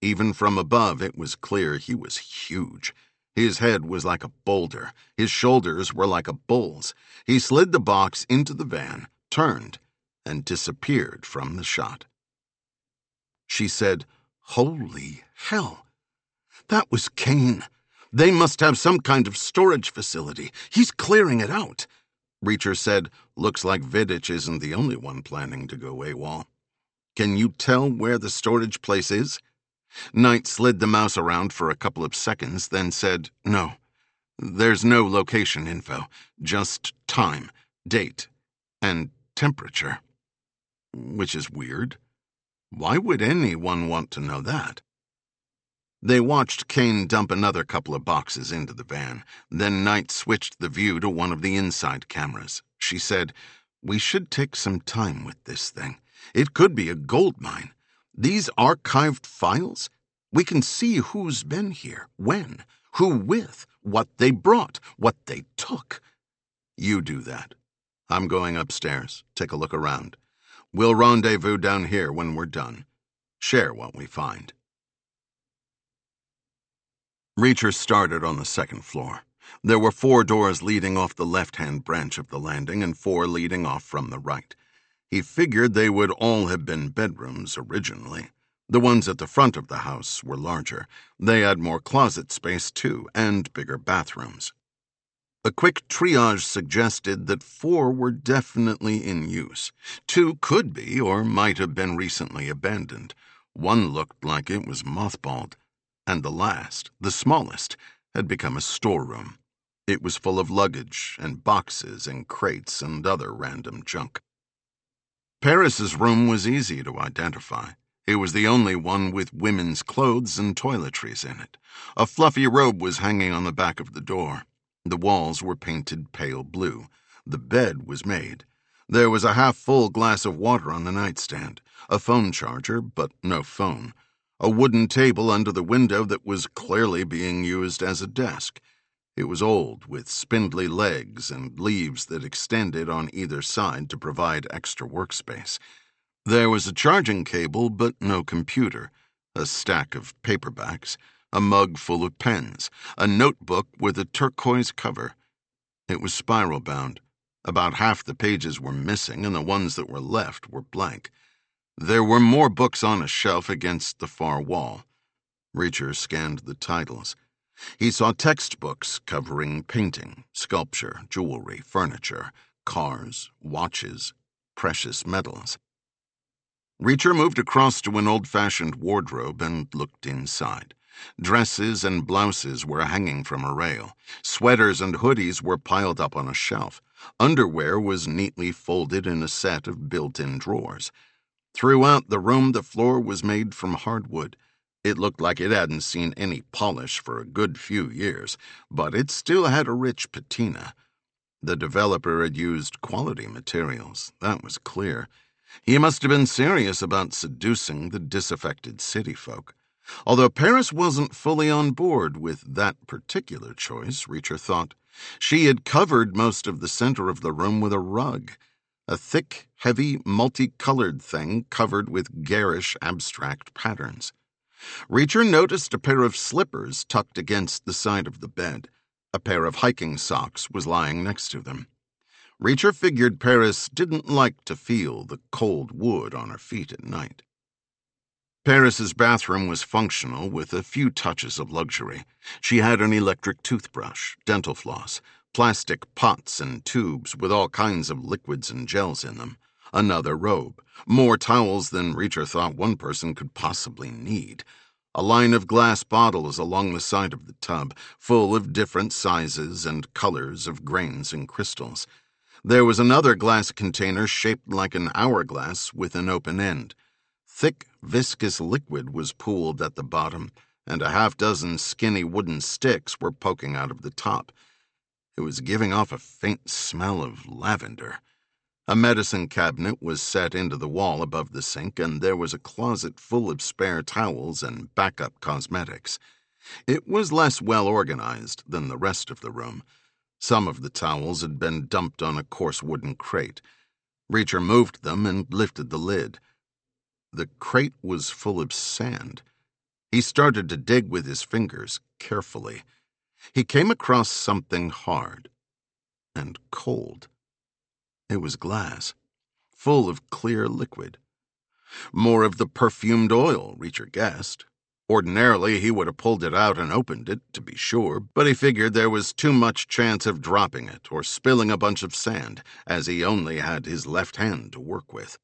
Even from above, it was clear he was huge. His head was like a boulder. His shoulders were like a bull's. He slid the box into the van, turned, and disappeared from the shot. She said, "Holy hell! That was Kane. They must have some kind of storage facility. He's clearing it out." Reacher said, "Looks like Vidic isn't the only one planning to go AWOL. Can you tell where the storage place is?" Knight slid the mouse around for a couple of seconds, then said, "No. There's no location info. Just time, date, and temperature." Which is weird. Why would anyone want to know that? They watched Kane dump another couple of boxes into the van. Then Knight switched the view to one of the inside cameras. She said, "We should take some time with this thing. It could be a gold mine. These archived files? We can see who's been here, when, who with, what they brought, what they took." "You do that. I'm going upstairs. Take a look around. We'll rendezvous down here when we're done. Share what we find." Reacher started on the second floor. There were 4 doors leading off the left-hand branch of the landing and 4 leading off from the right. He figured they would all have been bedrooms originally. The ones at the front of the house were larger. They had more closet space, too, and bigger bathrooms. A quick triage suggested that 4 were definitely in use. 2 could be or might have been recently abandoned. 1 looked like it was mothballed. And the last, the smallest, had become a storeroom. It was full of luggage and boxes and crates and other random junk. Paris's room was easy to identify. It was the only one with women's clothes and toiletries in it. A fluffy robe was hanging on the back of the door. The walls were painted pale blue. The bed was made. There was a half-full glass of water on the nightstand, a phone charger, but no phone, a wooden table under the window that was clearly being used as a desk. It was old, with spindly legs and leaves that extended on either side to provide extra workspace. There was a charging cable, but no computer, a stack of paperbacks, a mug full of pens, a notebook with a turquoise cover. It was spiral-bound. About half the pages were missing, and the ones that were left were blank. There were more books on a shelf against the far wall. Reacher scanned the titles. He saw textbooks covering painting, sculpture, jewelry, furniture, cars, watches, precious metals. Reacher moved across to an old-fashioned wardrobe and looked inside. Dresses and blouses were hanging from a rail. Sweaters and hoodies were piled up on a shelf. Underwear was neatly folded in a set of built-in drawers. Throughout the room, the floor was made from hardwood. It looked like it hadn't seen any polish for a good few years, but it still had a rich patina. The developer had used quality materials, that was clear. He must have been serious about seducing the disaffected city folk. Although Paris wasn't fully on board with that particular choice, Reacher thought. She had covered most of the center of the room with a rug, a thick, heavy, multicolored thing covered with garish, abstract patterns. Reacher noticed a pair of slippers tucked against the side of the bed. A pair of hiking socks was lying next to them. Reacher figured Paris didn't like to feel the cold wood on her feet at night. Paris's bathroom was functional with a few touches of luxury. She had an electric toothbrush, dental floss, plastic pots and tubes with all kinds of liquids and gels in them, another robe, more towels than Reacher thought one person could possibly need, a line of glass bottles along the side of the tub, full of different sizes and colors of grains and crystals. There was another glass container shaped like an hourglass with an open end. Thick, viscous liquid was pooled at the bottom, and a half-dozen skinny wooden sticks were poking out of the top. It was giving off a faint smell of lavender. A medicine cabinet was set into the wall above the sink, and there was a closet full of spare towels and backup cosmetics. It was less well-organized than the rest of the room. Some of the towels had been dumped on a coarse wooden crate. Reacher moved them and lifted the lid. The crate was full of sand. He started to dig with his fingers carefully. He came across something hard and cold. It was glass, full of clear liquid. More of the perfumed oil, Reacher guessed. Ordinarily, he would have pulled it out and opened it, to be sure, but he figured there was too much chance of dropping it or spilling a bunch of sand, as he only had his left hand to work with.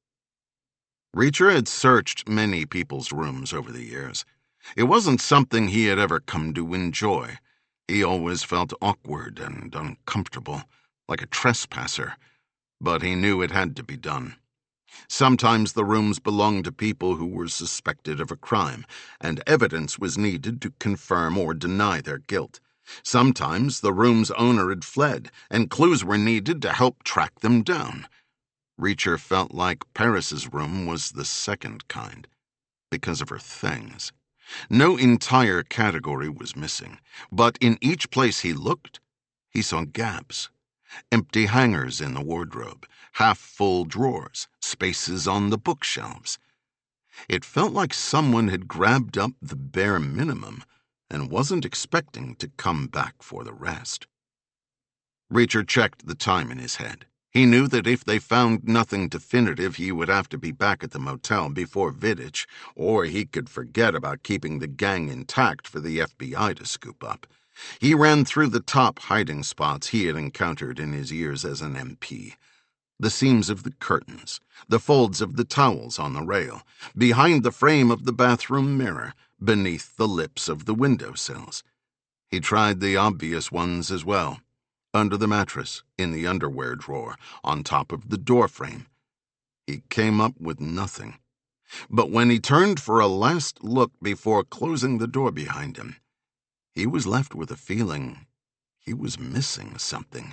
Reacher had searched many people's rooms over the years. It wasn't something he had ever come to enjoy. He always felt awkward and uncomfortable, like a trespasser, but he knew it had to be done. Sometimes the rooms belonged to people who were suspected of a crime, and evidence was needed to confirm or deny their guilt. Sometimes the room's owner had fled, and clues were needed to help track them down. Reacher felt like Paris's room was the second kind, because of her things. No entire category was missing, but in each place he looked, he saw gaps. Empty hangers in the wardrobe, half-full drawers, spaces on the bookshelves. It felt like someone had grabbed up the bare minimum and wasn't expecting to come back for the rest. Reacher checked the time in his head. He knew that if they found nothing definitive, he would have to be back at the motel before Vidic, or he could forget about keeping the gang intact for the FBI to scoop up. He ran through the top hiding spots he had encountered in his years as an MP. The seams of the curtains, the folds of the towels on the rail, behind the frame of the bathroom mirror, beneath the lips of the windowsills. He tried the obvious ones as well. Under the mattress, in the underwear drawer, on top of the doorframe. He came up with nothing. But when he turned for a last look before closing the door behind him, he was left with a feeling he was missing something.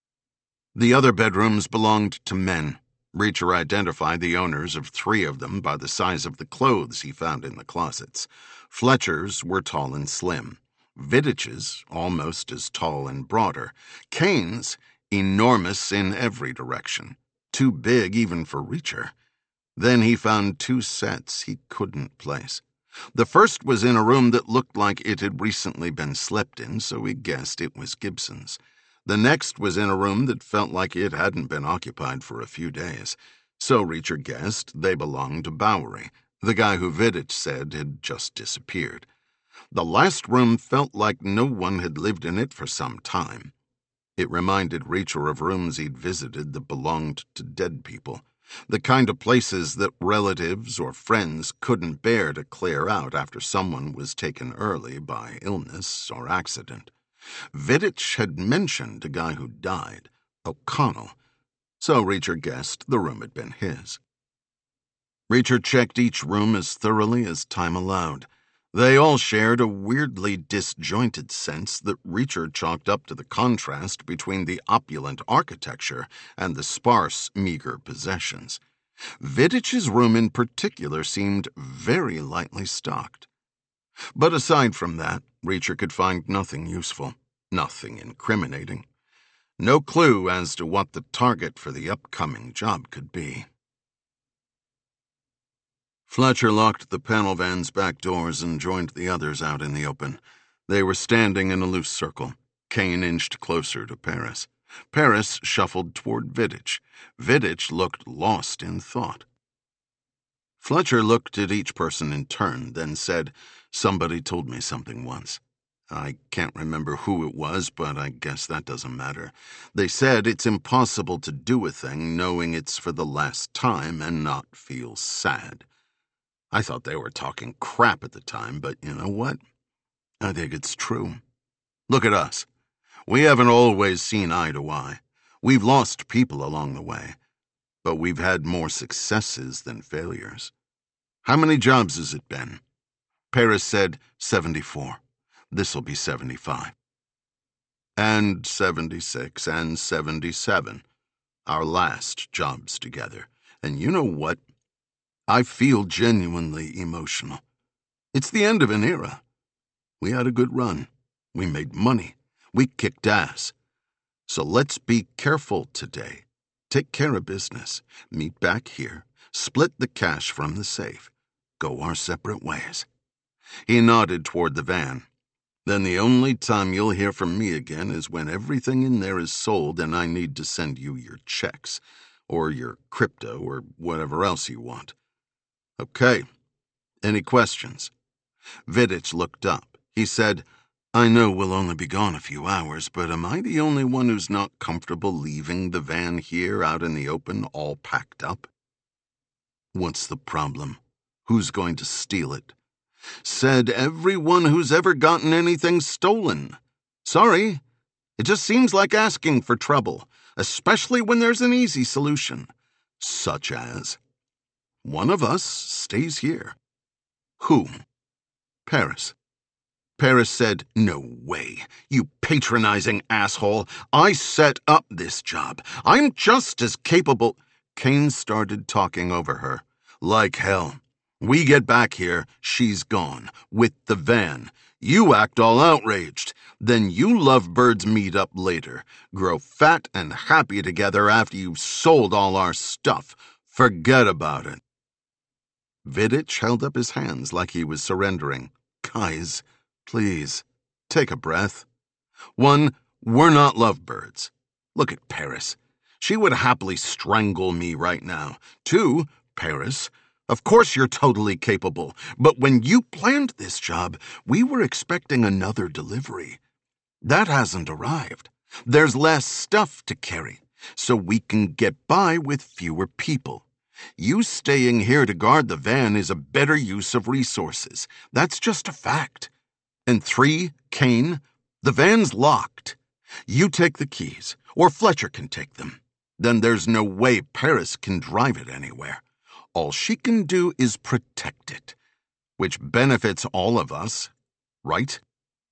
The other bedrooms belonged to men. Reacher identified the owners of 3 of them by the size of the clothes he found in the closets. Fletcher's were tall and slim. Vidic's almost as tall and broader. Kane's enormous in every direction. Too big even for Reacher. Then he found 2 sets he couldn't place. The first was in a room that looked like it had recently been slept in, so he guessed it was Gibson's. The next was in a room that felt like it hadn't been occupied for a few days, so Reacher guessed they belonged to Bowery, the guy who Vidic said had just disappeared. The last room felt like no one had lived in it for some time. It reminded Reacher of rooms he'd visited that belonged to dead people. The kind of places that relatives or friends couldn't bear to clear out after someone was taken early by illness or accident. Vidic had mentioned a guy who died, O'Connell, so Reacher guessed the room had been his. Reacher checked each room as thoroughly as time allowed. They all shared a weirdly disjointed sense that Reacher chalked up to the contrast between the opulent architecture and the sparse, meager possessions. Vidic's room in particular seemed very lightly stocked. But aside from that, Reacher could find nothing useful, nothing incriminating. No clue as to what the target for the upcoming job could be. Fletcher locked the panel van's back doors and joined the others out in the open. They were standing in a loose circle. Kane inched closer to Paris. Paris shuffled toward Vidic. Vidic looked lost in thought. Fletcher looked at each person in turn, then said, "Somebody told me something once. I can't remember who it was, but I guess that doesn't matter. They said it's impossible to do a thing knowing it's for the last time and not feel sad. I thought they were talking crap at the time, but you know what? I think it's true. Look at us. We haven't always seen eye to eye. We've lost people along the way, but we've had more successes than failures. How many jobs has it been?" Paris said 74. This'll be 75. And 76 and 77. Our last jobs together. And you know what? I feel genuinely emotional. It's the end of an era. We had a good run. We made money. We kicked ass. So let's be careful today. Take care of business. Meet back here. Split the cash from the safe. Go our separate ways. He nodded toward the van. Then the only time you'll hear from me again is when everything in there is sold and I need to send you your checks, or your crypto, or whatever else you want. Okay. Any questions? Vidic looked up. He said, I know we'll only be gone a few hours, but am I the only one who's not comfortable leaving the van here out in the open, all packed up? What's the problem? Who's going to steal it? Said everyone who's ever gotten anything stolen. Sorry, it just seems like asking for trouble, especially when there's an easy solution. Such as, one of us stays here. Who? Paris. Paris said, no way, you patronizing asshole. I set up this job. I'm just as capable. Kane started talking over her. Like hell. We get back here, she's gone, with the van. You act all outraged. Then you lovebirds meet up later, grow fat and happy together after you've sold all our stuff. Forget about it. Vidic held up his hands like he was surrendering. Guys, please, take a breath. One, we're not lovebirds. Look at Paris. She would happily strangle me right now. Two, Paris, of course you're totally capable, but when you planned this job, we were expecting another delivery. That hasn't arrived. There's less stuff to carry, so we can get by with fewer people. You staying here to guard the van is a better use of resources. That's just a fact. And three, Kane, the van's locked. You take the keys, or Fletcher can take them. Then there's no way Paris can drive it anywhere. All she can do is protect it, which benefits all of us, right?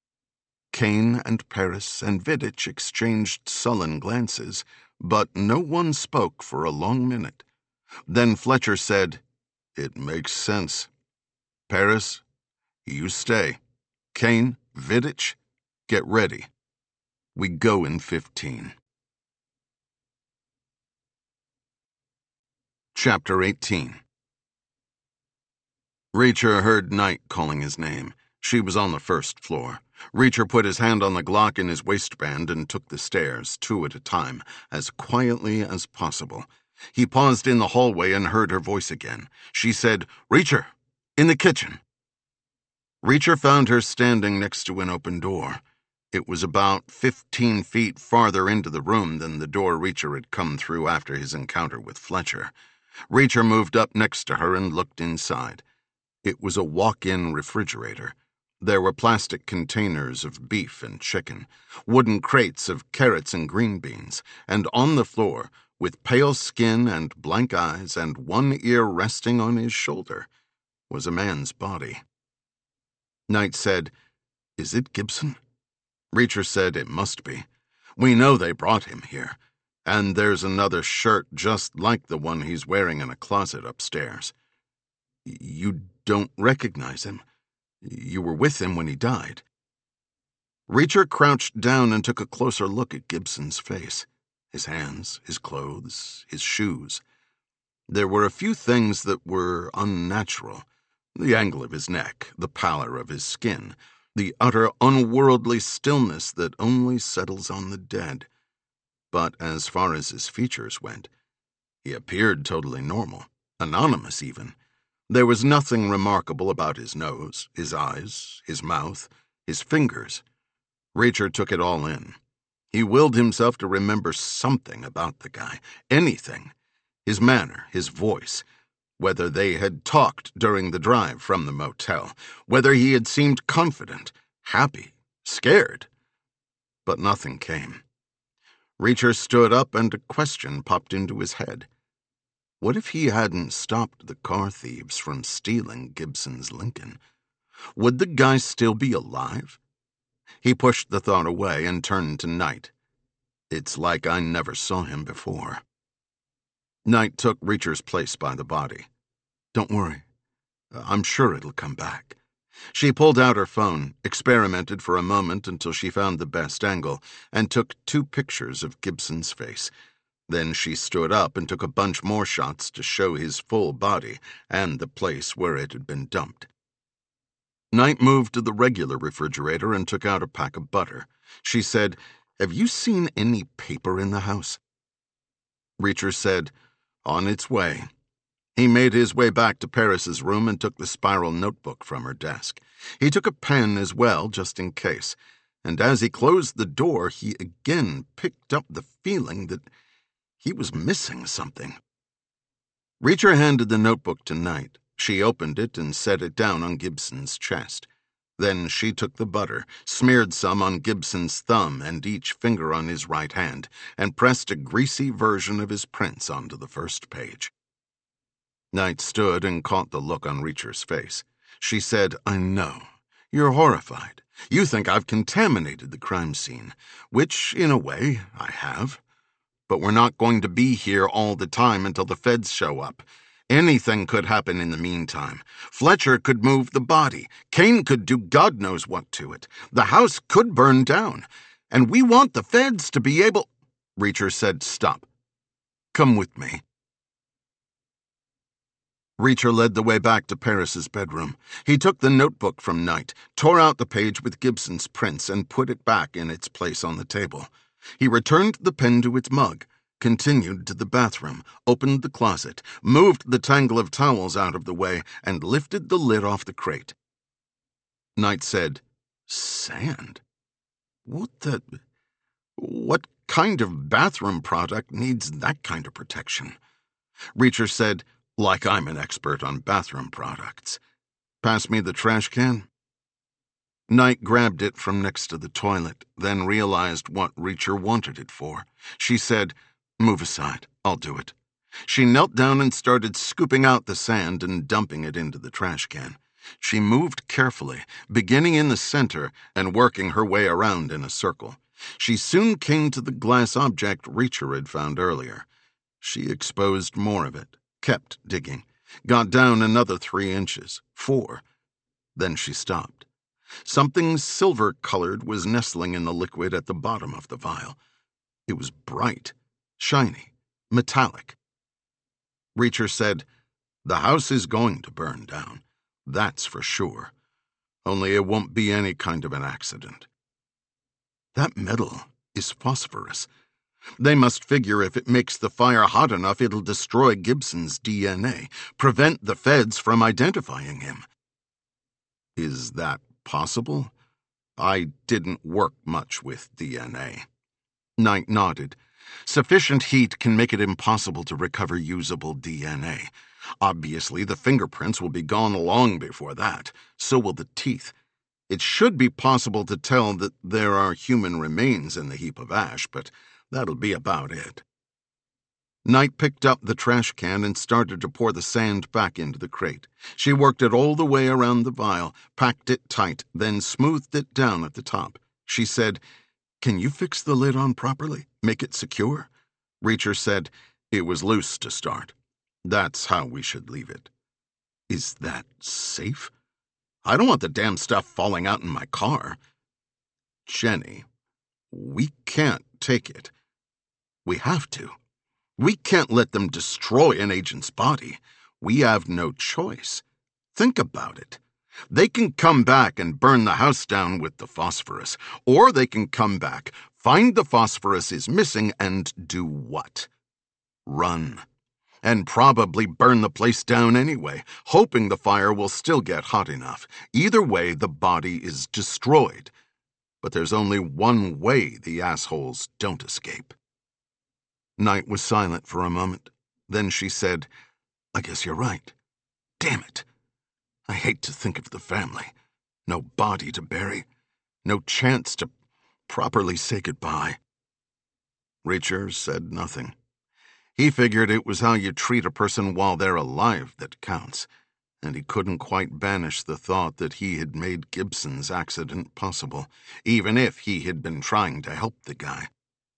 Kane and Paris and Vidic exchanged sullen glances, but no one spoke for a long minute. Then Fletcher said, it makes sense. Paris, you stay. Kane, Vidic, get ready. We go in 15. Chapter 18. Reacher heard Knight calling his name. She was on the first floor. Reacher put his hand on the Glock in his waistband and took the stairs, 2 at a time, as quietly as possible. He paused in the hallway and heard her voice again. She said, Reacher, in the kitchen. Reacher found her standing next to an open door. It was about 15 feet farther into the room than the door Reacher had come through after his encounter with Fletcher. Reacher moved up next to her and looked inside. It was a walk-in refrigerator. There were plastic containers of beef and chicken, wooden crates of carrots and green beans, and on the floor, with pale skin and blank eyes and one ear resting on his shoulder, was a man's body. Knight said, Is it Gibson? Reacher said it must be. We know they brought him here. And there's another shirt just like the one he's wearing in a closet upstairs. You don't recognize him. You were with him when he died. Reacher crouched down and took a closer look at Gibson's face, his hands, his clothes, his shoes. There were a few things that were unnatural. The angle of his neck, the pallor of his skin, the utter unworldly stillness that only settles on the dead. But as far as his features went, he appeared totally normal, anonymous even. There was nothing remarkable about his nose, his eyes, his mouth, his fingers. Reacher took it all in. He willed himself to remember something about the guy, anything. His manner, his voice, whether they had talked during the drive from the motel, whether he had seemed confident, happy, scared. But nothing came. Reacher stood up and a question popped into his head. What if he hadn't stopped the car thieves from stealing Gibson's Lincoln? Would the guy still be alive? He pushed the thought away and turned to Knight. It's like I never saw him before. Knight took Reacher's place by the body. Don't worry. I'm sure it'll come back. She pulled out her phone, experimented for a moment until she found the best angle, and took 2 pictures of Gibson's face. Then she stood up and took a bunch more shots to show his full body and the place where it had been dumped. Knight moved to the regular refrigerator and took out a pack of butter. She said, "Have you seen any paper in the house?" Reacher said, "On its way." He made his way back to Paris's room and took the spiral notebook from her desk. He took a pen as well, just in case, and as he closed the door, he again picked up the feeling that he was missing something. Reacher handed the notebook to Knight. She opened it and set it down on Gibson's chest. Then she took the butter, smeared some on Gibson's thumb and each finger on his right hand, and pressed a greasy version of his prints onto the first page. Knight stood and caught the look on Reacher's face. She said, "I know. You're horrified. You think I've contaminated the crime scene, which, in a way, I have. But we're not going to be here all the time until the feds show up. Anything could happen in the meantime. Fletcher could move the body. Kane could do God knows what to it. The house could burn down. And we want the feds to be able—" Reacher said, "Stop. Come with me." Reacher led the way back to Paris's bedroom. He took the notebook from Knight, tore out the page with Gibson's prints, and put it back in its place on the table. He returned the pen to its mug, continued to the bathroom, opened the closet, moved the tangle of towels out of the way, and lifted the lid off the crate. Knight said, "Sand? What kind of bathroom product needs that kind of protection?" Reacher said, "Like I'm an expert on bathroom products. Pass me the trash can." Knight grabbed it from next to the toilet, then realized what Reacher wanted it for. She said, "Move aside. I'll do it." She knelt down and started scooping out the sand and dumping it into the trash can. She moved carefully, beginning in the center and working her way around in a circle. She soon came to the glass object Reacher had found earlier. She exposed more of it, kept digging, got down another 3 inches, 4. Then she stopped. Something silver-colored was nestling in the liquid at the bottom of the vial. It was bright, shiny, metallic. Reacher said, "The house is going to burn down. That's for sure. Only it won't be any kind of an accident. That metal is phosphorus. They must figure if it makes the fire hot enough, it'll destroy Gibson's DNA, prevent the feds from identifying him." "Is that possible? I didn't work much with DNA." Knight nodded. "Sufficient heat can make it impossible to recover usable DNA. Obviously, the fingerprints will be gone long before that. So will the teeth. It should be possible to tell that there are human remains in the heap of ash, but that'll be about it." Knight picked up the trash can and started to pour the sand back into the crate. She worked it all the way around the vial, packed it tight, then smoothed it down at the top. She said, "Can you fix the lid on properly? Make it secure?" Reacher said, "It was loose to start. That's how we should leave it." "Is that safe? I don't want the damn stuff falling out in my car." "Jenny, we can't take it. We have to. We can't let them destroy an agent's body. We have no choice. Think about it. They can come back and burn the house down with the phosphorus, or they can come back, find the phosphorus is missing, and do what? Run. And probably burn the place down anyway, hoping the fire will still get hot enough. Either way, the body is destroyed. But there's only one way the assholes don't escape." Knight was silent for a moment. Then she said, "I guess you're right. Damn it. I hate to think of the family. No body to bury. No chance to properly say goodbye." Reacher said nothing. He figured it was how you treat a person while they're alive that counts, and he couldn't quite banish the thought that he had made Gibson's accident possible, even if he had been trying to help the guy.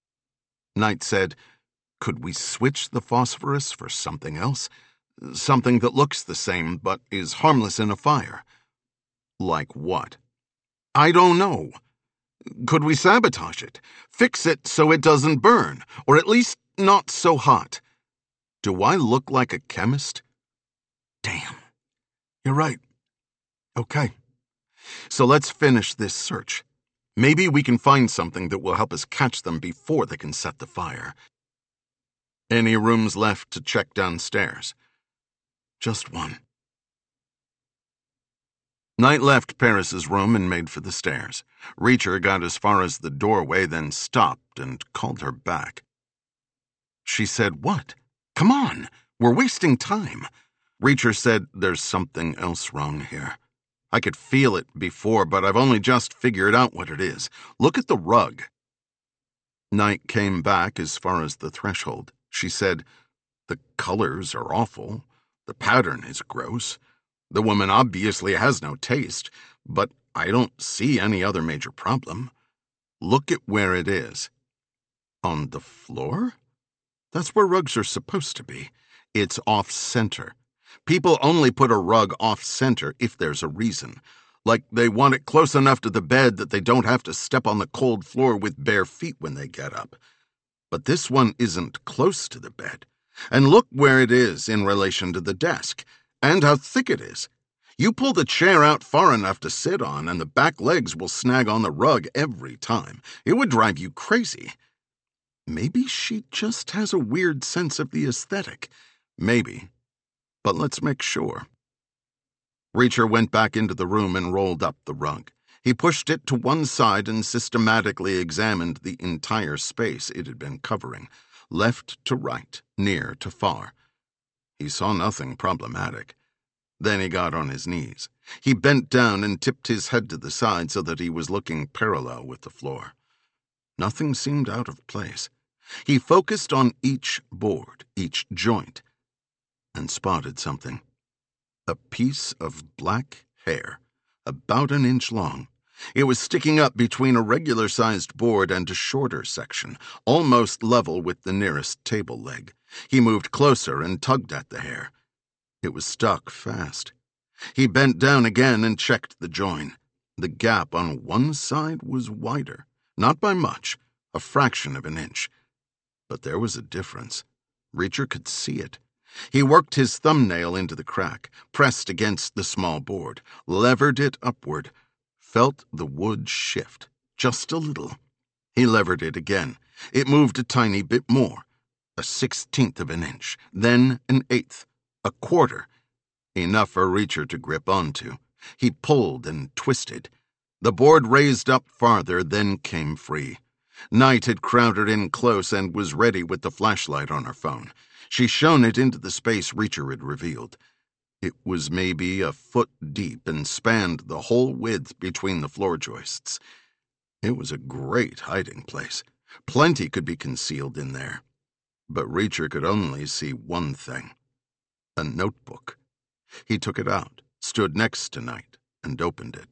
Knight said, "Could we switch the phosphorus for something else? Something that looks the same but is harmless in a fire?" "Like what?" "I don't know. Could we sabotage it? Fix it so it doesn't burn, or at least not so hot?" "Do I look like a chemist?" "Damn. You're right. Okay. So let's finish this search. Maybe we can find something that will help us catch them before they can set the fire. Any rooms left to check downstairs? Just one. Knight left Paris's room and made for the stairs. Reacher got as far as the doorway, then stopped and called her back. She said, "What? Come on, we're wasting time." Reacher said, "There's something else wrong here. I could feel it before, but I've only just figured out what it is. Look at the rug." Knight came back as far as the threshold. She said, "The colors are awful. The pattern is gross. The woman obviously has no taste, but I don't see any other major problem. Look at where it is." "On the floor? That's where rugs are supposed to be. It's off-center. People only put a rug off-center if there's a reason. Like they want it close enough to the bed that they don't have to step on the cold floor with bare feet when they get up. But this one isn't close to the bed. And look where it is in relation to the desk, and how thick it is. You pull the chair out far enough to sit on, and the back legs will snag on the rug every time. It would drive you crazy." Maybe she just has a weird sense of the aesthetic. Maybe. But let's make sure. Reacher went back into the room and rolled up the rug. He pushed it to one side and systematically examined the entire space it had been covering, left to right, near to far. He saw nothing problematic. Then he got on his knees. He bent down and tipped his head to the side so that he was looking parallel with the floor. Nothing seemed out of place. He focused on each board, each joint, and spotted something. A piece of black hair, about an inch long. It was sticking up between a regular-sized board and a shorter section, almost level with the nearest table leg. He moved closer and tugged at the hair. It was stuck fast. He bent down again and checked the join. The gap on one side was wider, not by much, a fraction of an inch. But there was a difference. Reacher could see it. He worked his thumbnail into the crack, pressed against the small board, levered it upward, felt the wood shift, just a little. He levered it again. It moved a tiny bit more, a 1/16 of an inch, then an 1/8, a quarter, enough for Reacher to grip onto. He pulled and twisted. The board raised up farther, then came free. Knight had crowded in close and was ready with the flashlight on her phone. She shone it into the space Reacher had revealed. It was maybe a foot deep and spanned the whole width between the floor joists. It was a great hiding place. Plenty could be concealed in there. But Reacher could only see one thing: a notebook. He took it out, stood next to Knight, and opened it.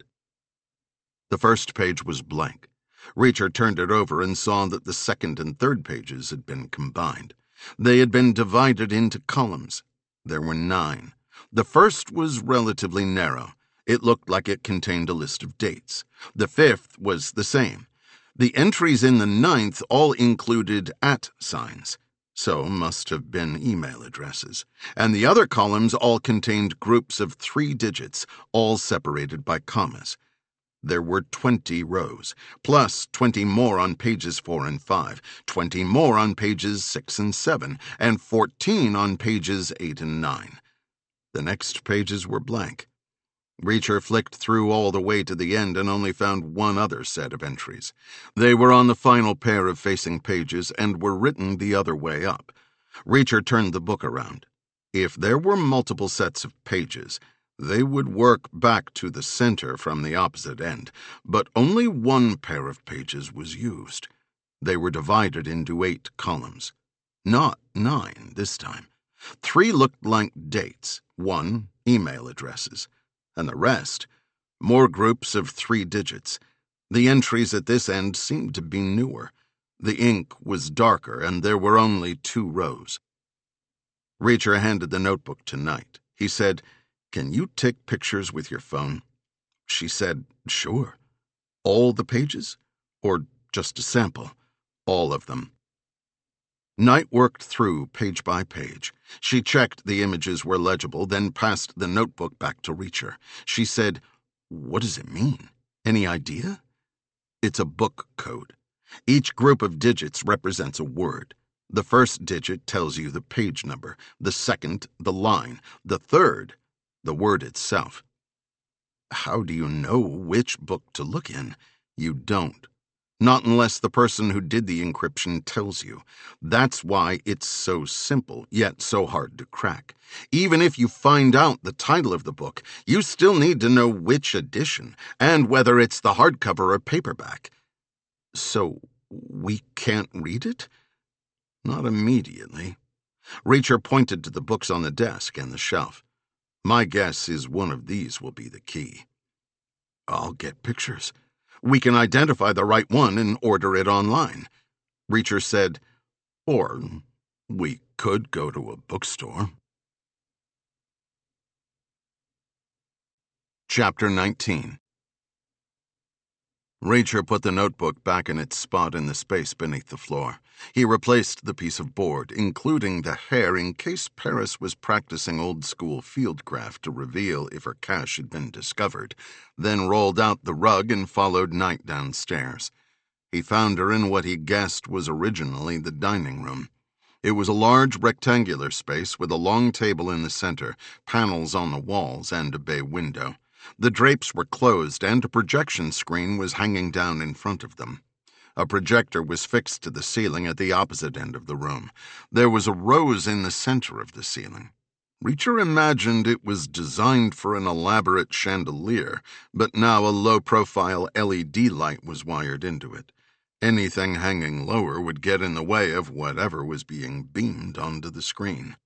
The first page was blank. Reacher turned it over and saw that the second and third pages had been combined. They had been divided into columns. There were 9. The first was relatively narrow. It looked like it contained a list of dates. The 5th was the same. The entries in the 9th all included @ signs, so must have been email addresses. And the other columns all contained groups of 3 digits, all separated by commas. There were 20 rows, plus 20 more on pages 4 and 5, 20 more on pages 6 and 7, and 14 on pages 8 and 9. The next pages were blank. Reacher flicked through all the way to the end and only found one other set of entries. They were on the final pair of facing pages and were written the other way up. Reacher turned the book around. If there were multiple sets of pages, they would work back to the center from the opposite end, but only one pair of pages was used. They were divided into 8 columns. Not 9 this time. 3 looked like dates, 1 email addresses, and the rest, more groups of 3 digits. The entries at this end seemed to be newer. The ink was darker, and there were only 2 rows. Reacher handed the notebook to Knight. He said, "Can you take pictures with your phone?" She said, "Sure." "All the pages? Or just a sample?" "All of them." Knight worked through page by page. She checked the images were legible, then passed the notebook back to Reacher. She said, What does it mean? Any idea? It's a book code. Each group of digits represents a word. The first digit tells you the page number, the second, the line, the third, the word itself. How do you know which book to look in? You don't. Not unless the person who did the encryption tells you. That's why it's so simple, yet so hard to crack. Even if you find out the title of the book, you still need to know which edition, and whether it's the hardcover or paperback. So, we can't read it? Not immediately. Reacher pointed to the books on the desk and the shelf. My guess is one of these will be the key. I'll get pictures. We can identify the right one and order it online. Reacher said, or we could go to a bookstore. Chapter 19. Reacher put the notebook back in its spot in the space beneath the floor. He replaced the piece of board, including the hair, in case Paris was practicing old-school fieldcraft to reveal if her cache had been discovered, then rolled out the rug and followed Knight downstairs. He found her in what he guessed was originally the dining room. It was a large rectangular space with a long table in the center, panels on the walls, and a bay window. The drapes were closed, and a projection screen was hanging down in front of them. A projector was fixed to the ceiling at the opposite end of the room. There was a rose in the center of the ceiling. Reacher imagined it was designed for an elaborate chandelier, but now a low-profile LED light was wired into it. Anything hanging lower would get in the way of whatever was being beamed onto the screen.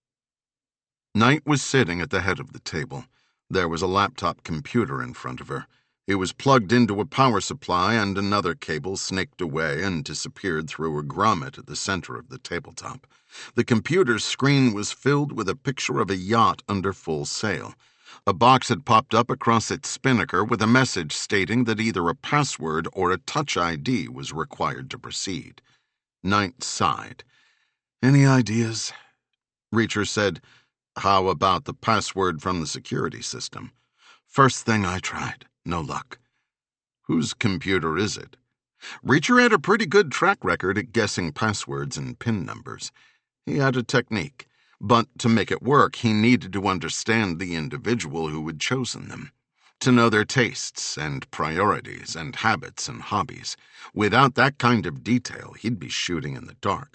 Knight was sitting at the head of the table. There was a laptop computer in front of her. It was plugged into a power supply, and another cable snaked away and disappeared through a grommet at the center of the tabletop. The computer's screen was filled with a picture of a yacht under full sail. A box had popped up across its spinnaker with a message stating that either a password or a Touch ID was required to proceed. Knight sighed. Any ideas? Reacher said, How about the password from the security system? First thing I tried. No luck. Whose computer is it? Reacher had a pretty good track record at guessing passwords and PIN numbers. He had a technique, but to make it work, he needed to understand the individual who had chosen them, to know their tastes and priorities and habits and hobbies. Without that kind of detail, he'd be shooting in the dark.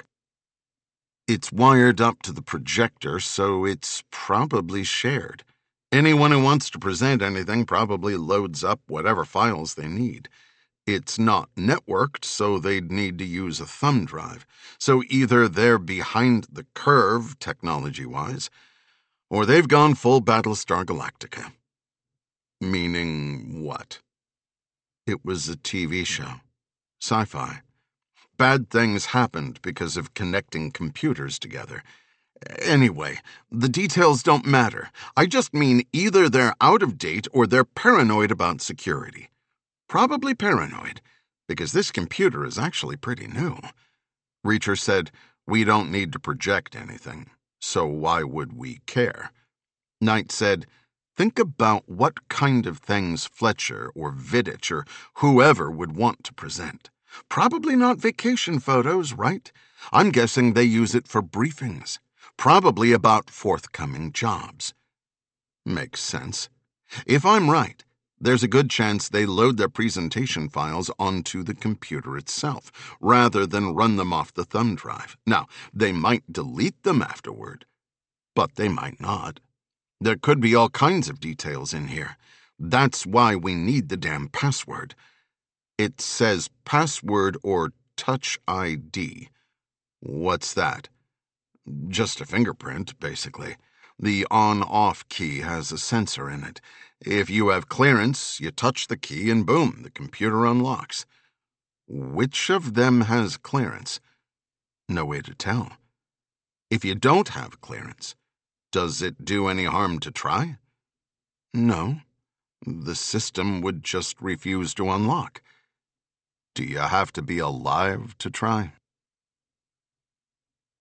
It's wired up to the projector, so it's probably shared. Anyone who wants to present anything probably loads up whatever files they need. It's not networked, so they'd need to use a thumb drive. So either they're behind the curve, technology-wise, or they've gone full Battlestar Galactica. Meaning what? It was a TV show. Sci-fi. Bad things happened because of connecting computers together. Anyway, the details don't matter. I just mean either they're out of date or they're paranoid about security. Probably paranoid, because this computer is actually pretty new. Reacher said, We don't need to project anything, so why would we care? Knight said, Think about what kind of things Fletcher or Vidic or whoever would want to present. Probably not vacation photos, right? I'm guessing they use it for briefings. Probably about forthcoming jobs. Makes sense. If I'm right, there's a good chance they load their presentation files onto the computer itself, rather than run them off the thumb drive. Now, they might delete them afterward, but they might not. There could be all kinds of details in here. That's why we need the damn password. It says password or Touch ID. What's that? Just a fingerprint, basically. The on-off key has a sensor in it. If you have clearance, you touch the key and boom, the computer unlocks. Which of them has clearance? No way to tell. If you don't have clearance, does it do any harm to try? No. The system would just refuse to unlock. Do you have to be alive to try?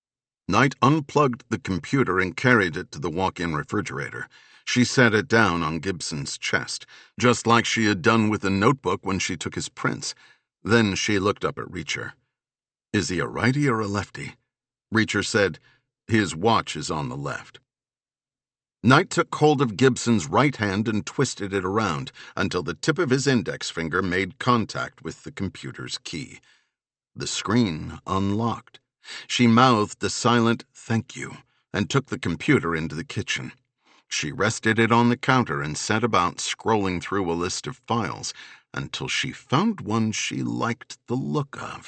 Knight unplugged the computer and carried it to the walk-in refrigerator. She set it down on Gibson's chest, just like she had done with the notebook when she took his prints. Then she looked up at Reacher. "Is he a righty or a lefty?" Reacher said, "His watch is on the left." Knight took hold of Gibson's right hand and twisted it around until the tip of his index finger made contact with the computer's key. The screen unlocked. She mouthed a silent "thank you" and took the computer into the kitchen. She rested it on the counter and set about scrolling through a list of files until she found one she liked the look of.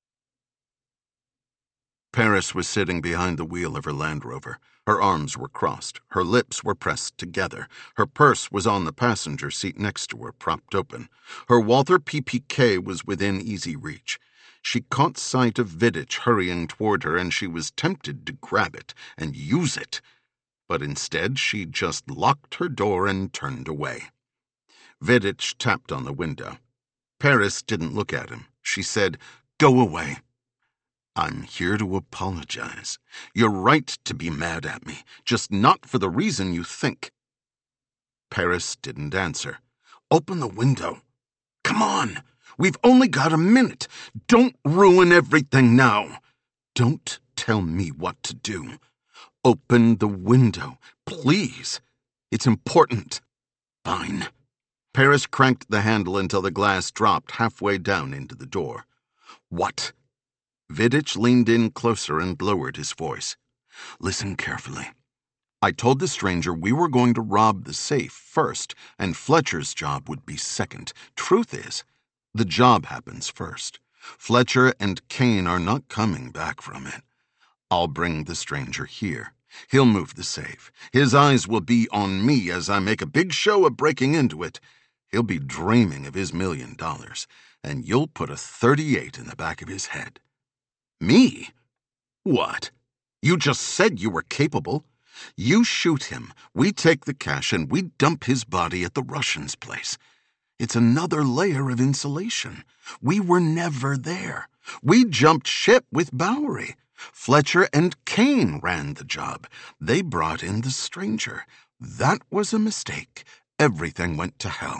Paris was sitting behind the wheel of her Land Rover. Her arms were crossed. Her lips were pressed together. Her purse was on the passenger seat next to her, propped open. Her Walther PPK was within easy reach. She caught sight of Vidic hurrying toward her, and she was tempted to grab it and use it. But instead, she just locked her door and turned away. Vidic tapped on the window. Paris didn't look at him. She said, "Go away." "I'm here to apologize. You're right to be mad at me, just not for the reason you think." Paris didn't answer. "Open the window. Come on. We've only got a minute. Don't ruin everything now. Don't tell me what to do. Open the window, please. It's important." "Fine." Paris cranked the handle until the glass dropped halfway down into the door. "What?" Vidic leaned in closer and lowered his voice. "Listen carefully. I told the stranger we were going to rob the safe first, and Fletcher's job would be second. Truth is, the job happens first. Fletcher and Kane are not coming back from it. I'll bring the stranger here. He'll move the safe. His eyes will be on me as I make a big show of breaking into it. He'll be dreaming of his $1 million, and you'll put a .38 in the back of his head." "Me? What? You just said you were capable. You shoot him, we take the cash, and we dump his body at the Russian's place. It's another layer of insulation. We were never there. We jumped ship with Bowery. Fletcher and Kane ran the job. They brought in the stranger. That was a mistake. Everything went to hell."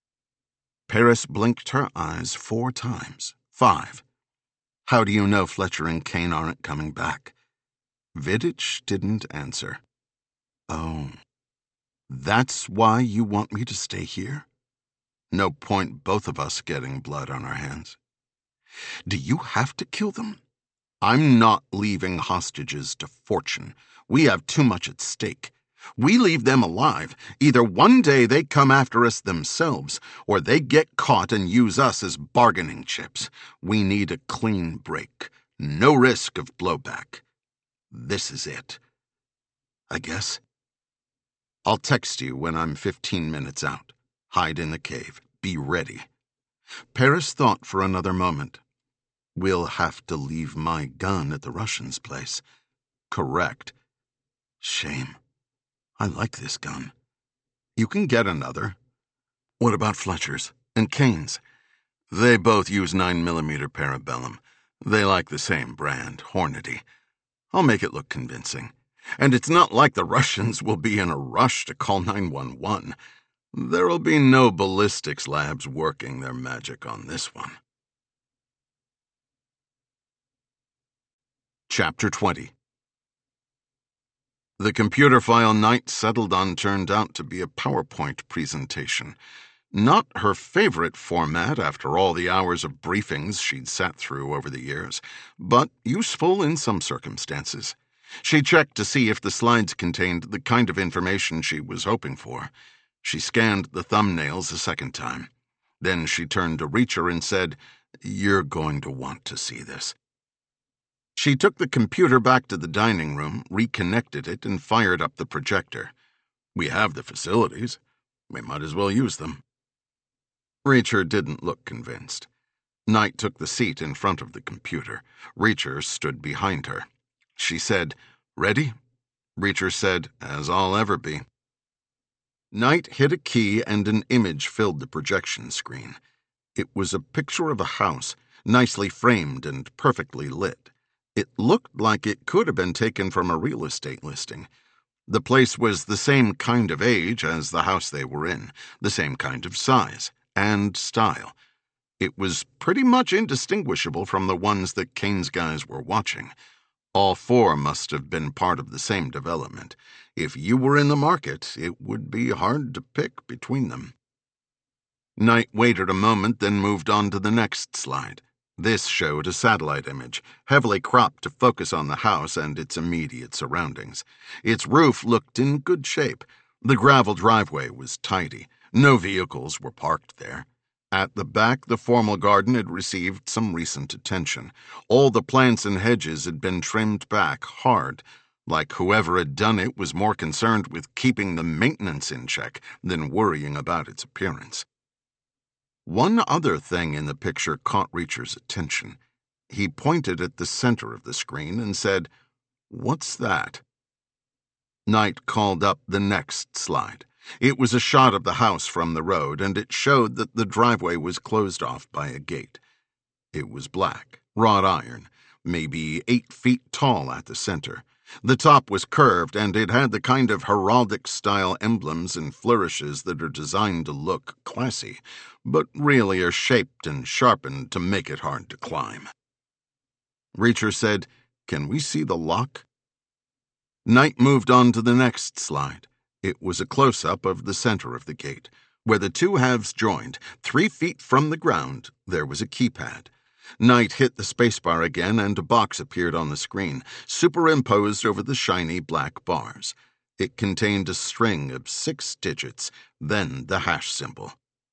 Paris blinked her eyes 4 times. 5. "How do you know Fletcher and Kane aren't coming back?" Vidic didn't answer. "Oh, that's why you want me to stay here? No point both of us getting blood on our hands. Do you have to kill them? I'm not leaving hostages to fortune. We have too much at stake. We leave them alive. Either one day they come after us themselves, or they get caught and use us as bargaining chips. We need a clean break. No risk of blowback. This is it. I guess. I'll text you when I'm 15 minutes out. Hide in the cave. Be ready." Paris thought for another moment. "We'll have to leave my gun at the Russian's place." "Correct." "Shame. I like this gun." "You can get another." "What about Fletcher's and Kane's?" "They both use 9mm Parabellum. They like the same brand, Hornady. I'll make it look convincing. And it's not like the Russians will be in a rush to call 911. There'll be no ballistics labs working their magic on this one." Chapter 20. The computer file Knight settled on turned out to be a PowerPoint presentation. Not her favorite format after all the hours of briefings she'd sat through over the years, but useful in some circumstances. She checked to see if the slides contained the kind of information she was hoping for. She scanned the thumbnails a second time. Then she turned to Reacher and said, "You're going to want to see this." She took the computer back to the dining room, reconnected it, and fired up the projector. "We have the facilities. We might as well use them." Reacher didn't look convinced. Knight took the seat in front of the computer. Reacher stood behind her. She said, "Ready?" Reacher said, "As I'll ever be." Knight hit a key and an image filled the projection screen. It was a picture of a house, nicely framed and perfectly lit. It looked like it could have been taken from a real estate listing. The place was the same kind of age as the house they were in, the same kind of size and style. It was pretty much indistinguishable from the ones that Kane's guys were watching. All four must have been part of the same development. If you were in the market, it would be hard to pick between them. Knight waited a moment, then moved on to the next slide. This showed a satellite image, heavily cropped to focus on the house and its immediate surroundings. Its roof looked in good shape. The gravel driveway was tidy. No vehicles were parked there. At the back, the formal garden had received some recent attention. All the plants and hedges had been trimmed back hard, like whoever had done it was more concerned with keeping the maintenance in check than worrying about its appearance. One other thing in the picture caught Reacher's attention. He pointed at the center of the screen and said, "What's that?" Knight called up the next slide. It was a shot of the house from the road, and it showed that the driveway was closed off by a gate. It was black, wrought iron, maybe 8 feet tall at the center. The top was curved, and it had the kind of heraldic-style emblems and flourishes that are designed to look classy, but really are shaped and sharpened to make it hard to climb. Reacher said, "Can we see the lock?" Knight moved on to the next slide. It was a close-up of the center of the gate. Where the two halves joined, 3 feet from the ground, there was a keypad. Knight hit the spacebar again, and a box appeared on the screen, superimposed over the shiny black bars. It contained a string of 6 digits, then the hash symbol.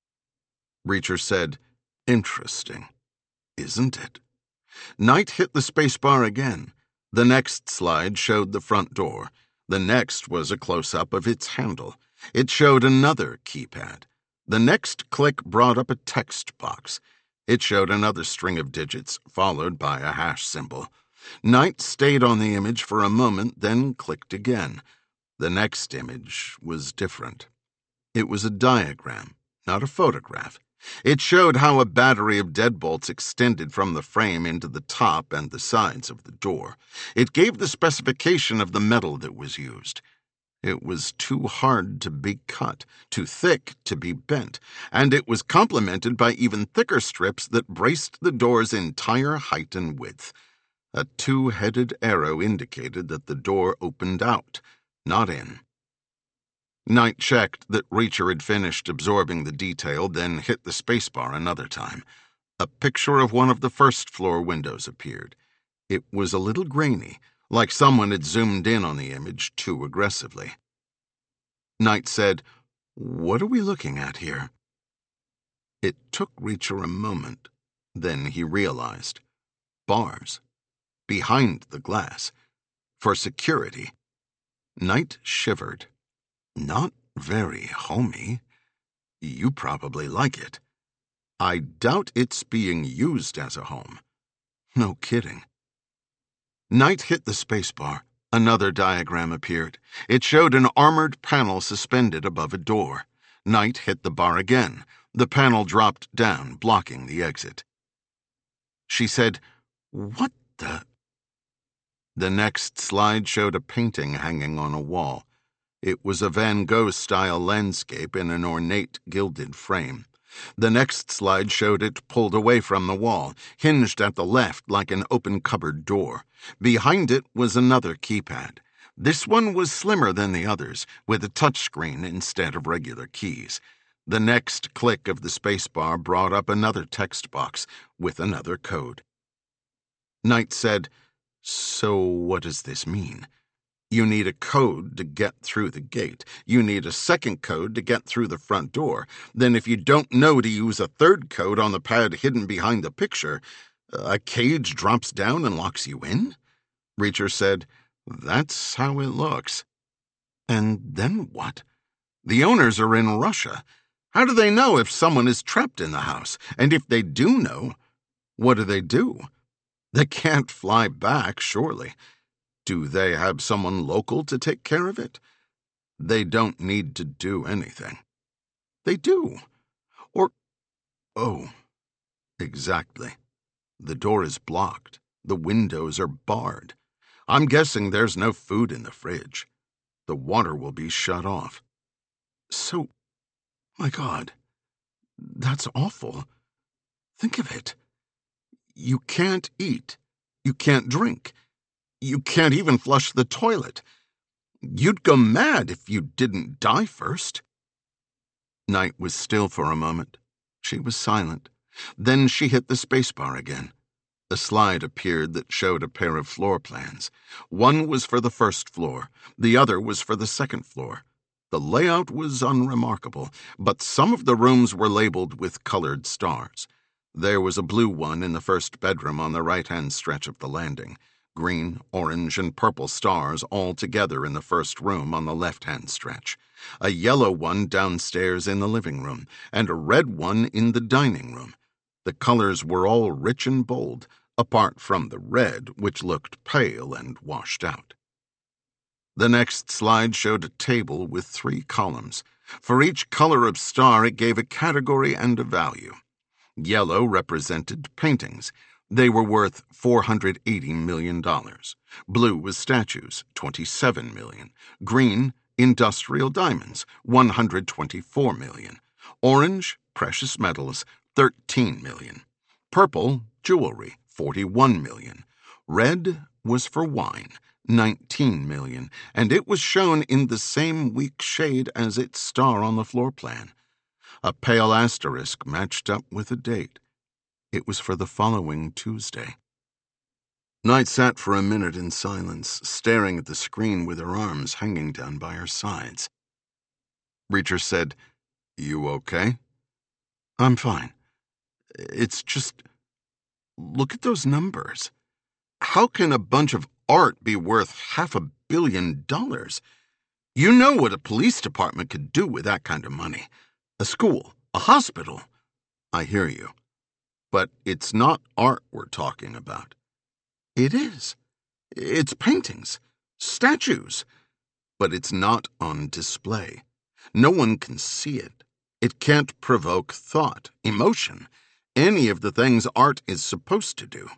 Reacher said, "Interesting, isn't it?" Knight hit the spacebar again. The next slide showed the front door. The next was a close-up of its handle. It showed another keypad. The next click brought up a text box. It showed another string of digits, followed by a hash symbol. Knight stayed on the image for a moment, then clicked again. The next image was different. It was a diagram, not a photograph. It showed how a battery of deadbolts extended from the frame into the top and the sides of the door. It gave the specification of the metal that was used. It was too hard to be cut, too thick to be bent, and it was complemented by even thicker strips that braced the door's entire height and width. A 2-headed arrow indicated that the door opened out, not in. Knight checked that Reacher had finished absorbing the detail, then hit the spacebar another time. A picture of one of the first-floor windows appeared. It was a little grainy, like someone had zoomed in on the image too aggressively. Knight said, "What are we looking at here?" It took Reacher a moment. Then he realized. Bars. Behind the glass. For security. Knight shivered. "Not very homey. You probably like it. I doubt it's being used as a home." "No kidding." Knight hit the spacebar. Another diagram appeared. It showed an armored panel suspended above a door. Knight hit the bar again. The panel dropped down, blocking the exit. She said, "What the—" The next slide showed a painting hanging on a wall. It was a Van Gogh-style landscape in an ornate, gilded frame. The next slide showed it pulled away from the wall, hinged at the left like an open cupboard door. Behind it was another keypad. This one was slimmer than the others, with a touchscreen instead of regular keys. The next click of the spacebar brought up another text box with another code. Knight said, "So what does this mean? You need a code to get through the gate. You need a second code to get through the front door. Then if you don't know to use a third code on the pad hidden behind the picture, a cage drops down and locks you in?" Reacher said, "That's how it looks." "And then what? The owners are in Russia. How do they know if someone is trapped in the house? And if they do know, what do? They can't fly back, surely. Do they have someone local to take care of it? They don't need to do anything." "They do. Or—" "Oh, exactly. The door is blocked. The windows are barred. I'm guessing there's no food in the fridge. The water will be shut off. So, my God, that's awful. Think of it. You can't eat. You can't drink. You can't even flush the toilet. You'd go mad if you didn't die first. Night was still for a moment. She was silent. Then she hit the spacebar again. A slide appeared that showed a pair of floor plans. One was for the first floor. The other was for the second floor. The layout was unremarkable, but some of the rooms were labeled with colored stars. There was a blue one in the first bedroom on the right-hand stretch of the landing. Green, orange, and purple stars all together in the first room on the left-hand stretch. A yellow one downstairs in the living room, and a red one in the dining room. The colors were all rich and bold, apart from the red, which looked pale and washed out. The next slide showed a table with 3 columns. For each color of star, it gave a category and a value. Yellow represented paintings. They were worth $480 million. Blue was statues, $27 million. Green, industrial diamonds, $124 million. Orange, precious metals, $13 million. Purple, jewelry, $41 million. Red was for wine, $19 million, and it was shown in the same weak shade as its star on the floor plan. A pale asterisk matched up with a date. It was for the following Tuesday. Night sat for a minute in silence, staring at the screen with her arms hanging down by her sides. Reacher said, "You okay?" "I'm fine. It's just... look at those numbers. How can a bunch of art be worth $500 million? You know what a police department could do with that kind of money. A school, a hospital." "I hear you. But it's not art we're talking about." "It is. It's paintings, statues. But it's not on display. No one can see it. It can't provoke thought, emotion, any of the things art is supposed to do."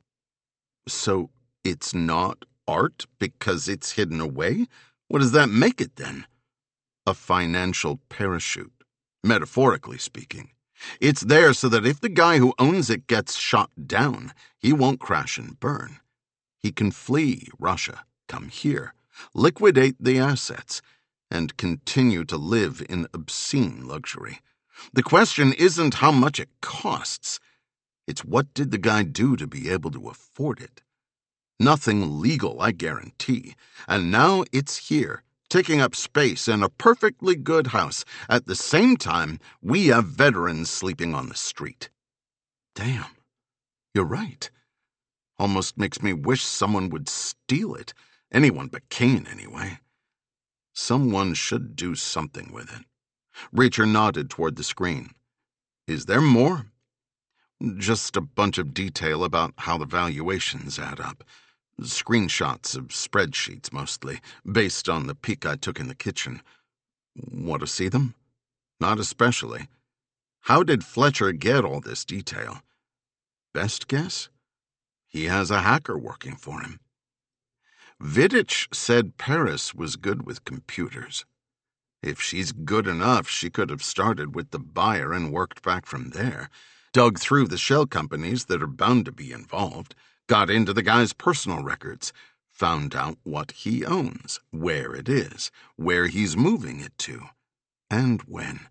"So it's not art because it's hidden away? What does that make it then?" "A financial parachute, metaphorically speaking. It's there so that if the guy who owns it gets shot down, he won't crash and burn. He can flee Russia, come here, liquidate the assets, and continue to live in obscene luxury. The question isn't how much it costs. It's what did the guy do to be able to afford it. Nothing legal, I guarantee. And now it's here, taking up space in a perfectly good house. At the same time, we have veterans sleeping on the street." "Damn, you're right. Almost makes me wish someone would steal it. Anyone but Kane, anyway. Someone should do something with it." Reacher nodded toward the screen. "Is there more?" "Just a bunch of detail about how the valuations add up. Screenshots of spreadsheets, mostly, based on the peek I took in the kitchen." "Want to see them?" "Not especially. How did Fletcher get all this detail?" "Best guess? He has a hacker working for him." "Vidic said Paris was good with computers. If she's good enough, she could have started with the buyer and worked back from there, dug through the shell companies that are bound to be involved, got into the guy's personal records, found out what he owns, where it is, where he's moving it to, and when.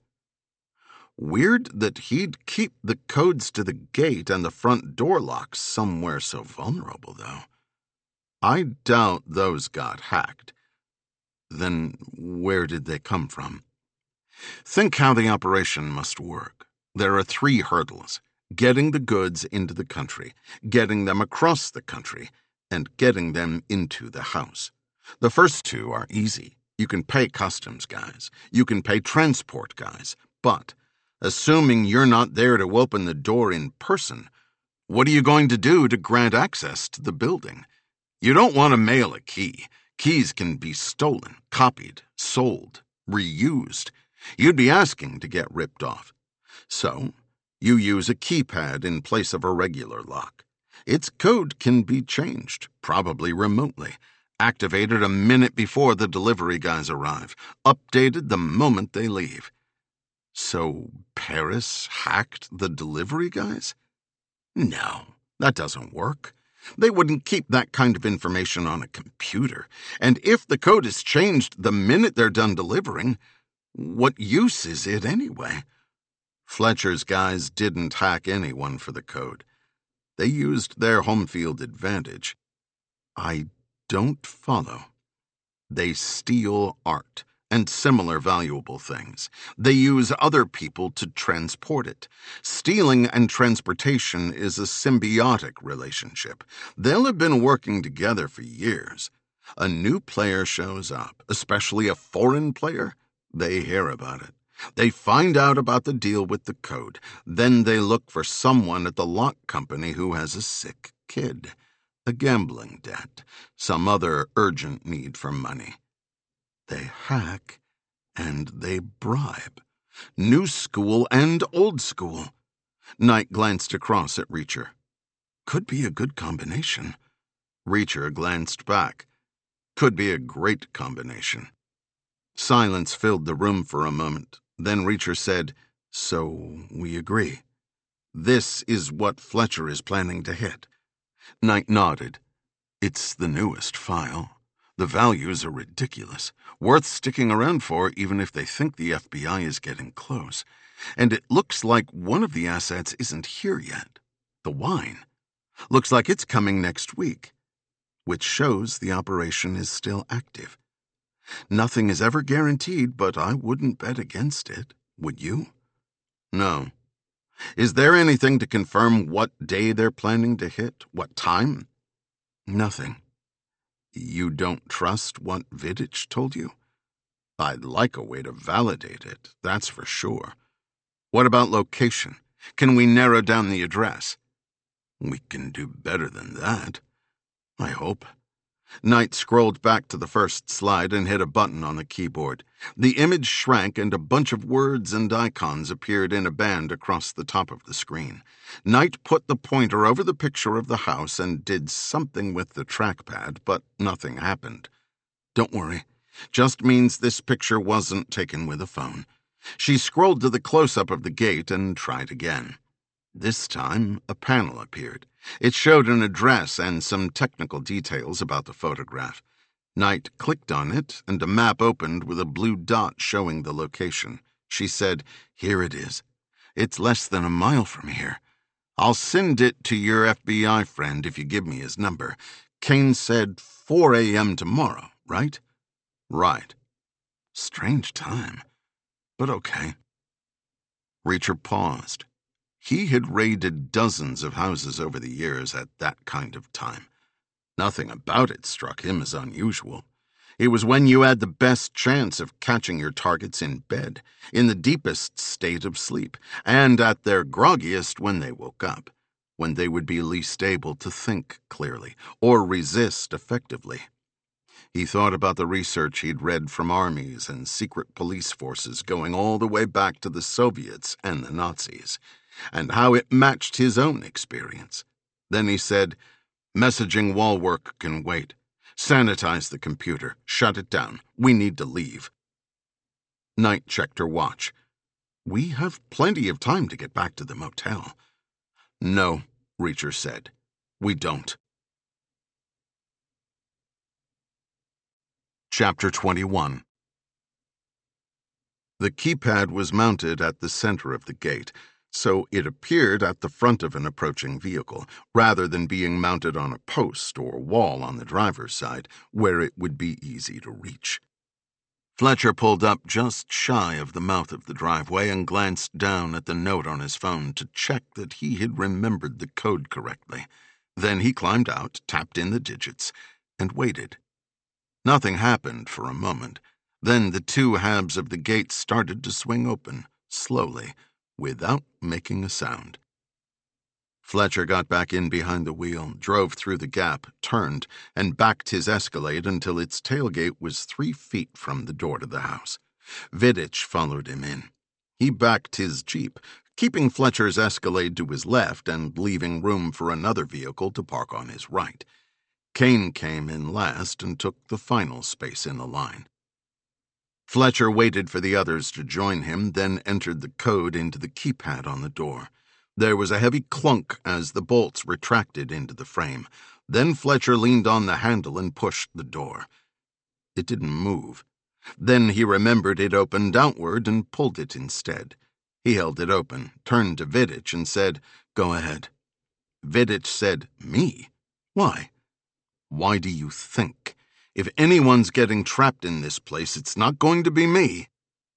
Weird that he'd keep the codes to the gate and the front door locks somewhere so vulnerable, though. I doubt those got hacked. Then where did they come from? Think how the operation must work. There are 3 hurdles: getting the goods into the country, getting them across the country, and getting them into the house. The first 2 are easy. You can pay customs guys. You can pay transport guys. But, assuming you're not there to open the door in person, what are you going to do to grant access to the building? You don't want to mail a key. Keys can be stolen, copied, sold, reused. You'd be asking to get ripped off. So, you use a keypad in place of a regular lock. Its code can be changed, probably remotely, activated a minute before the delivery guys arrive, updated the moment they leave. So Paris hacked the delivery guys? No, that doesn't work. They wouldn't keep that kind of information on a computer. And if the code is changed the minute they're done delivering, what use is it anyway? Fletcher's guys didn't hack anyone for the code. They used their home field advantage. I don't follow. They steal art and similar valuable things. They use other people to transport it. Stealing and transportation is a symbiotic relationship. They'll have been working together for years. A new player shows up, especially a foreign player. They hear about it. They find out about the deal with the code. Then they look for someone at the lock company who has a sick kid, a gambling debt, some other urgent need for money. They hack and they bribe. New school and old school. Knight glanced across at Reacher. Could be a good combination. Reacher glanced back. Could be a great combination. Silence filled the room for a moment. Then Reacher said, "So we agree. This is what Fletcher is planning to hit." Knight nodded. "It's the newest file. The values are ridiculous, worth sticking around for even if they think the FBI is getting close. And it looks like one of the assets isn't here yet. The wine. Looks like it's coming next week, which shows the operation is still active. Nothing is ever guaranteed, but I wouldn't bet against it. Would you?" "No. Is there anything to confirm what day they're planning to hit? What time?" "Nothing." "You don't trust what Vidic told you?" "I'd like a way to validate it, that's for sure. What about location? Can we narrow down the address?" "We can do better than that. I hope." Knight scrolled back to the first slide and hit a button on the keyboard. The image shrank and a bunch of words and icons appeared in a band across the top of the screen. Knight put the pointer over the picture of the house and did something with the trackpad, but nothing happened. "Don't worry. Just means this picture wasn't taken with a phone." She scrolled to the close-up of the gate and tried again. This time, a panel appeared. It showed an address and some technical details about the photograph. Knight clicked on it, and a map opened with a blue dot showing the location. She said, "Here it is. It's less than a mile from here. I'll send it to your FBI friend if you give me his number. Kane said 4 a.m. tomorrow, right?" "Right." Strange time, but okay. Reacher paused. He had raided dozens of houses over the years at that kind of time. Nothing about it struck him as unusual. It was when you had the best chance of catching your targets in bed, in the deepest state of sleep, and at their groggiest when they woke up, when they would be least able to think clearly or resist effectively. He thought about the research he'd read from armies and secret police forces going all the way back to the Soviets and the Nazis, and how it matched his own experience. Then he said, "Messaging wall work can wait. Sanitize the computer. Shut it down. We need to leave." Knight checked her watch. "We have plenty of time to get back to the motel." "No," Reacher said. "We don't." Chapter 21. The keypad was mounted at the center of the gate, so it appeared at the front of an approaching vehicle, rather than being mounted on a post or wall on the driver's side, where it would be easy to reach. Fletcher pulled up just shy of the mouth of the driveway and glanced down at the note on his phone to check that he had remembered the code correctly. Then he climbed out, tapped in the digits, and waited. Nothing happened for a moment. Then the two halves of the gate started to swing open, slowly, without making a sound. Fletcher got back in behind the wheel, drove through the gap, turned, and backed his Escalade until its tailgate was 3 feet from the door to the house. Vidic followed him in. He backed his Jeep, keeping Fletcher's Escalade to his left and leaving room for another vehicle to park on his right. Kane came in last and took the final space in the line. Fletcher waited for the others to join him, then entered the code into the keypad on the door. There was a heavy clunk as the bolts retracted into the frame. Then Fletcher leaned on the handle and pushed the door. It didn't move. Then he remembered it opened outward and pulled it instead. He held it open, turned to Vidic and said, "Go ahead." Vidic said, "Me? Why?" "Why do you think? If anyone's getting trapped in this place, it's not going to be me."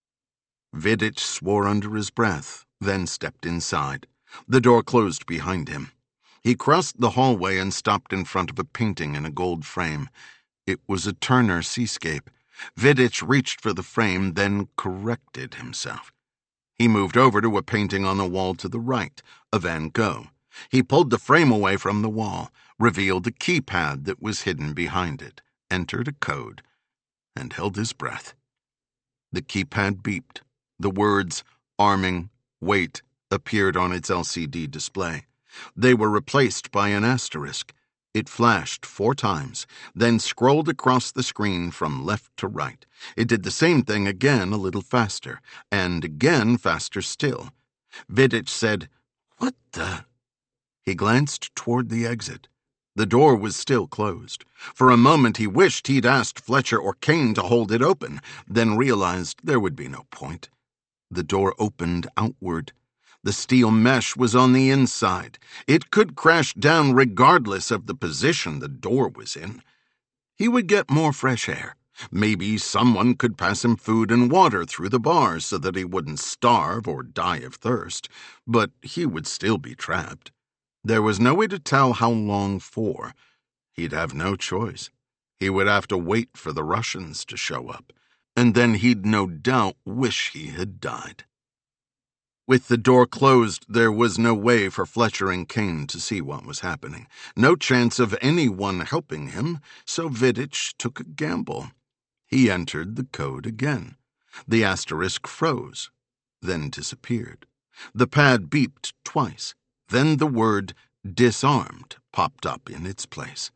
Vidic swore under his breath, then stepped inside. The door closed behind him. He crossed the hallway and stopped in front of a painting in a gold frame. It was a Turner seascape. Vidic reached for the frame, then corrected himself. He moved over to a painting on the wall to the right, a Van Gogh. He pulled the frame away from the wall, revealed a keypad that was hidden behind it, entered a code, and held his breath. The keypad beeped. The words, "Arming, Wait," appeared on its LCD display. They were replaced by an asterisk. It flashed 4 times, then scrolled across the screen from left to right. It did the same thing again a little faster, and again faster still. Vidic said, "What the?" He glanced toward the exit. The door was still closed. For a moment he wished he'd asked Fletcher or Kane to hold it open, then realized there would be no point. The door opened outward. The steel mesh was on the inside. It could crash down regardless of the position the door was in. He would get more fresh air. Maybe someone could pass him food and water through the bars so that he wouldn't starve or die of thirst, but he would still be trapped. There was no way to tell how long for. He'd have no choice. He would have to wait for the Russians to show up, and then he'd no doubt wish he had died. With the door closed, there was no way for Fletcher and Kane to see what was happening. No chance of anyone helping him, so Vidic took a gamble. He entered the code again. The asterisk froze, then disappeared. The pad beeped twice. Then the word "disarmed" popped up in its place.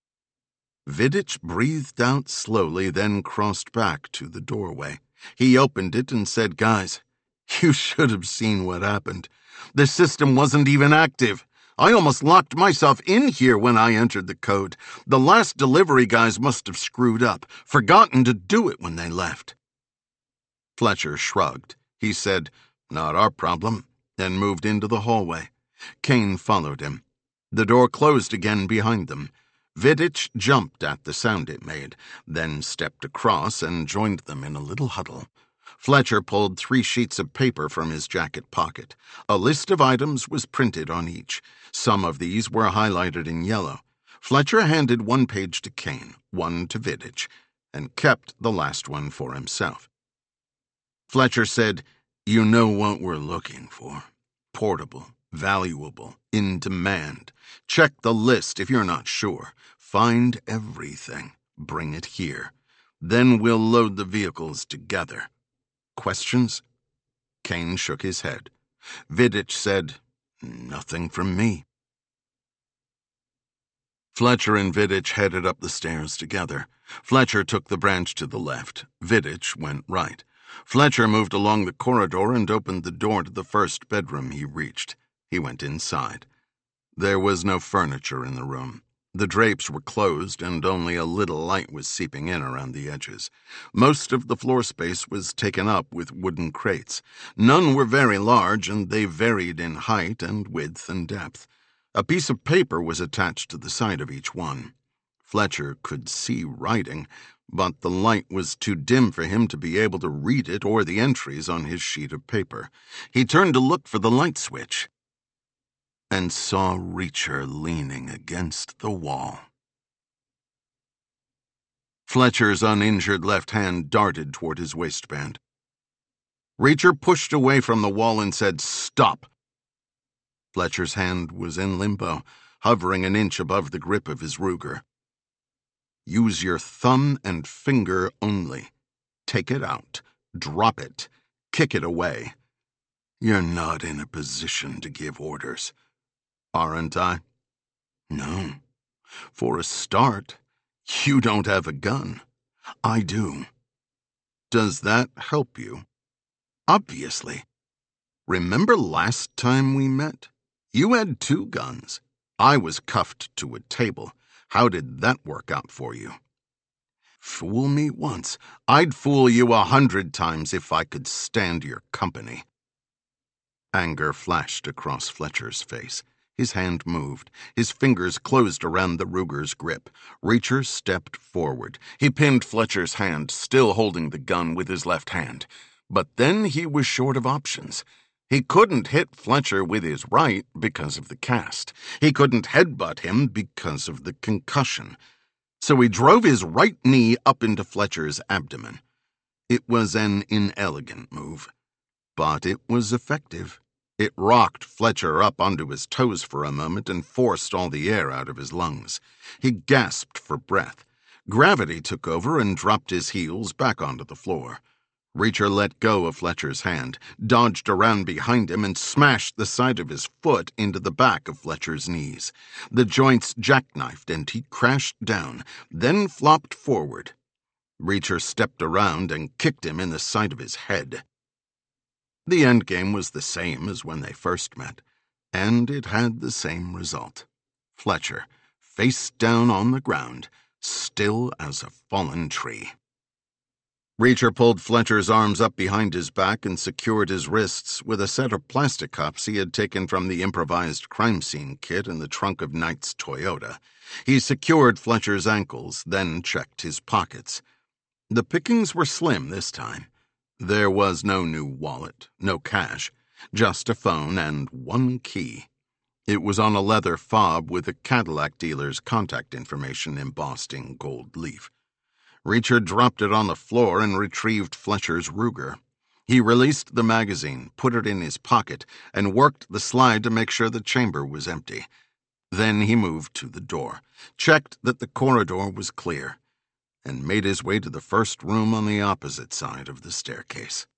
Vidic breathed out slowly, then crossed back to the doorway. He opened it and said, "Guys, you should have seen what happened. The system wasn't even active. I almost locked myself in here when I entered the code. The last delivery guys must have screwed up, forgotten to do it when they left." Fletcher shrugged. He said, "Not our problem," and moved into the hallway. Kane followed him. The door closed again behind them. Vidic jumped at the sound it made, then stepped across and joined them in a little huddle. Fletcher pulled 3 sheets of paper from his jacket pocket. A list of items was printed on each. Some of these were highlighted in yellow. Fletcher handed 1 page to Kane, 1 to Vidic, and kept the last one for himself. Fletcher said, "You know what we're looking for. Portable, valuable, in demand. Check the list if you're not sure. Find everything. Bring it here. Then we'll load the vehicles together. Questions?" Kane shook his head. Vidic said, "Nothing from me." Fletcher and Vidic headed up the stairs together. Fletcher took the branch to the left. Vidic went right. Fletcher moved along the corridor and opened the door to the first bedroom he reached. He went inside. There was no furniture in the room. The drapes were closed, and only a little light was seeping in around the edges. Most of the floor space was taken up with wooden crates. None were very large, and they varied in height and width and depth. A piece of paper was attached to the side of each one. Fletcher could see writing, but the light was too dim for him to be able to read it or the entries on his sheet of paper. He turned to look for the light switch, and saw Reacher leaning against the wall. Fletcher's uninjured left hand darted toward his waistband. Reacher pushed away from the wall and said, "Stop!" Fletcher's hand was in limbo, hovering an inch above the grip of his Ruger. "Use your thumb and finger only. Take it out. Drop it. Kick it away." You're not in a position to give orders, aren't I? No. For a start, you don't have a gun. I do. Does that help you? Obviously. Remember last time we met? You had 2 guns. I was cuffed to a table. How did that work out for you? Fool me once, I'd fool you 100 times if I could stand your company. Anger flashed across Fletcher's face. His hand moved. His fingers closed around the Ruger's grip. Reacher stepped forward. He pinned Fletcher's hand, still holding the gun with his left hand. But then he was short of options. He couldn't hit Fletcher with his right because of the cast. He couldn't headbutt him because of the concussion. So he drove his right knee up into Fletcher's abdomen. It was an inelegant move, but it was effective. It rocked Fletcher up onto his toes for a moment and forced all the air out of his lungs. He gasped for breath. Gravity took over and dropped his heels back onto the floor. Reacher let go of Fletcher's hand, dodged around behind him, and smashed the side of his foot into the back of Fletcher's knees. The joints jackknifed and he crashed down, then flopped forward. Reacher stepped around and kicked him in the side of his head. The endgame was the same as when they first met, and it had the same result. Fletcher, face down on the ground, still as a fallen tree. Reacher pulled Fletcher's arms up behind his back and secured his wrists with a set of plastic cuffs he had taken from the improvised crime scene kit in the trunk of Knight's Toyota. He secured Fletcher's ankles, then checked his pockets. The pickings were slim this time. There was no new wallet, no cash, just a phone and 1 key. It was on a leather fob with a Cadillac dealer's contact information embossed in gold leaf. Reacher dropped it on the floor and retrieved Fletcher's Ruger. He released the magazine, put it in his pocket, and worked the slide to make sure the chamber was empty. Then he moved to the door, checked that the corridor was clear, and made his way to the first room on the opposite side of the staircase.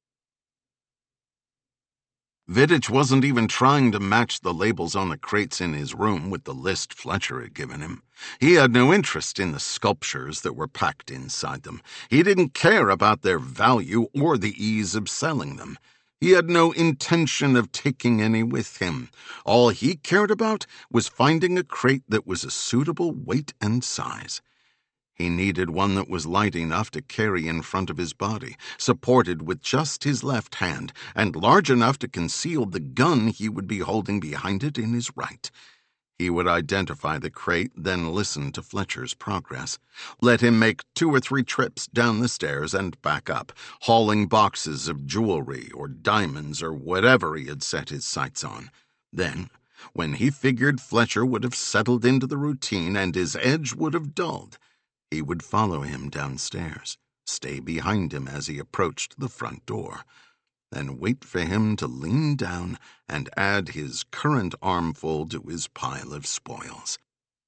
Vidic wasn't even trying to match the labels on the crates in his room with the list Fletcher had given him. He had no interest in the sculptures that were packed inside them. He didn't care about their value or the ease of selling them. He had no intention of taking any with him. All he cared about was finding a crate that was a suitable weight and size. He needed one that was light enough to carry in front of his body, supported with just his left hand, and large enough to conceal the gun he would be holding behind it in his right. He would identify the crate, then listen to Fletcher's progress. Let him make 2 or 3 trips down the stairs and back up, hauling boxes of jewelry or diamonds or whatever he had set his sights on. Then, when he figured Fletcher would have settled into the routine and his edge would have dulled, he would follow him downstairs, stay behind him as he approached the front door, and wait for him to lean down and add his current armful to his pile of spoils.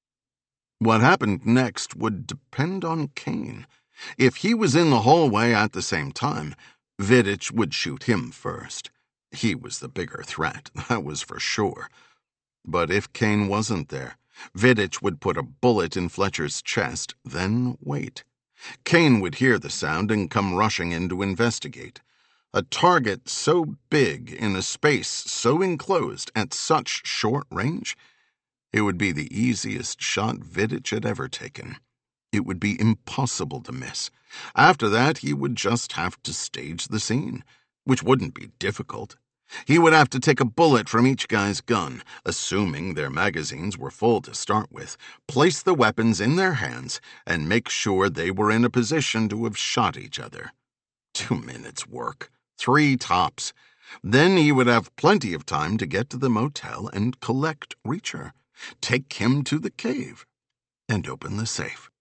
What happened next would depend on Kane. If he was in the hallway at the same time, Vidic would shoot him first. He was the bigger threat, that was for sure. But if Kane wasn't there, Vidic would put a bullet in Fletcher's chest, then wait. Kane would hear the sound and come rushing in to investigate. A target so big in a space so enclosed at such short range, it would be the easiest shot Vidic had ever taken. It would be impossible to miss. After that, he would just have to stage the scene, which wouldn't be difficult. He would have to take a bullet from each guy's gun, assuming their magazines were full to start with, place the weapons in their hands, and make sure they were in a position to have shot each other. 2 minutes' work. 3 tops. Then he would have plenty of time to get to the motel and collect Reacher, take him to the cave, and open the safe.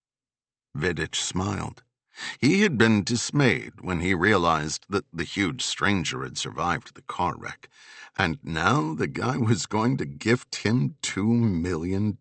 Vidic smiled. He had been dismayed when he realized that the huge stranger had survived the car wreck, and now the guy was going to gift him $2 million.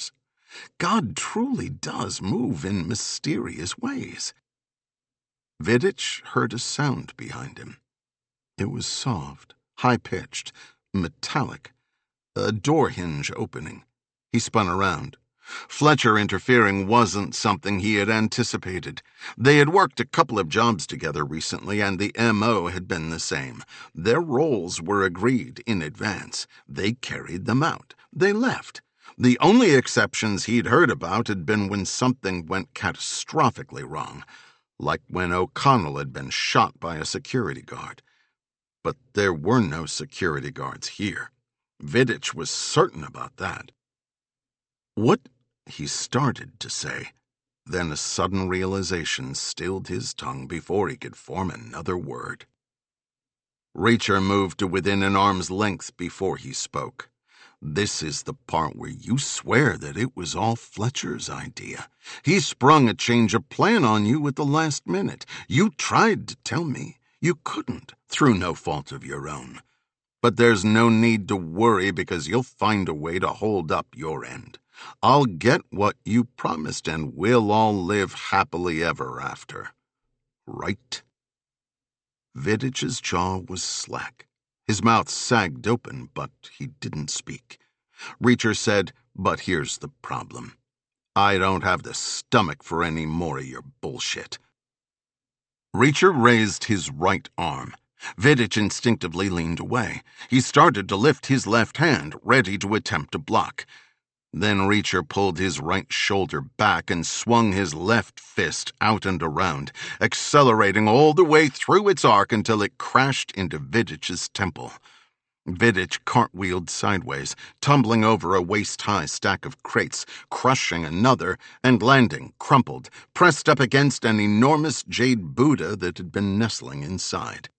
God truly does move in mysterious ways. Vidic heard a sound behind him. It was soft, high-pitched, metallic. A door hinge opening. He spun around. Fletcher interfering wasn't something he had anticipated. They had worked a couple of jobs together recently, and the M.O. had been the same. Their roles were agreed in advance. They carried them out. They left. The only exceptions he'd heard about had been when something went catastrophically wrong, like when O'Connell had been shot by a security guard. But there were no security guards here. Vidich was certain about that. What he started to say, then a sudden realization stilled his tongue before he could form another word. Reacher moved to within an arm's length before he spoke. This is the part where you swear that it was all Fletcher's idea. He sprung a change of plan on you at the last minute. You tried to tell me. You couldn't, through no fault of your own. But there's no need to worry because you'll find a way to hold up your end. I'll get what you promised and we'll all live happily ever after. Right? Vidich's jaw was slack. His mouth sagged open, but he didn't speak. Reacher said, "But here's the problem. I don't have the stomach for any more of your bullshit." Reacher raised his right arm. Vidich instinctively leaned away. He started to lift his left hand, ready to attempt a block. Then Reacher pulled his right shoulder back and swung his left fist out and around, accelerating all the way through its arc until it crashed into Vidich's temple. Vidich cartwheeled sideways, tumbling over a waist-high stack of crates, crushing another, and landing, crumpled, pressed up against an enormous jade Buddha that had been nestling inside.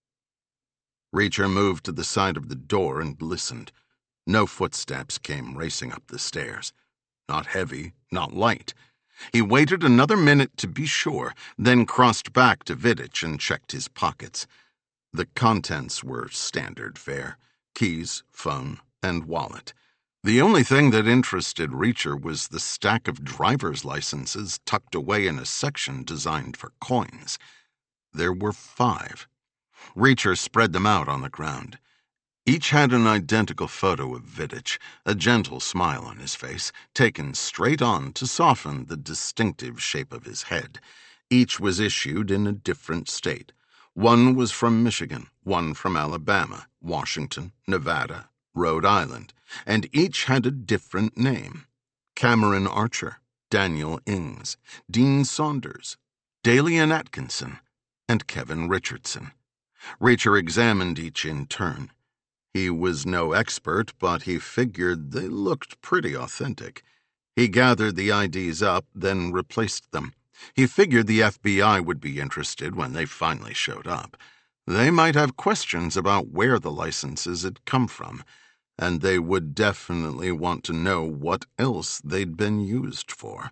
Reacher moved to the side of the door and listened. No footsteps came racing up the stairs. Not heavy, not light. He waited another minute to be sure, then crossed back to Vidich and checked his pockets. The contents were standard fare: keys, phone, and wallet. The only thing that interested Reacher was the stack of driver's licenses tucked away in a section designed for coins. There were 5. Reacher spread them out on the ground. Each had an identical photo of Vidich, a gentle smile on his face, taken straight on to soften the distinctive shape of his head. Each was issued in a different state. One was from Michigan, one from Alabama, Washington, Nevada, Rhode Island, and each had a different name: Cameron Archer, Daniel Ings, Dean Saunders, Dalian Atkinson, and Kevin Richardson. Reacher examined each in turn. He was no expert, but he figured they looked pretty authentic. He gathered the IDs up, then replaced them. He figured the FBI would be interested when they finally showed up. They might have questions about where the licenses had come from, and they would definitely want to know what else they'd been used for.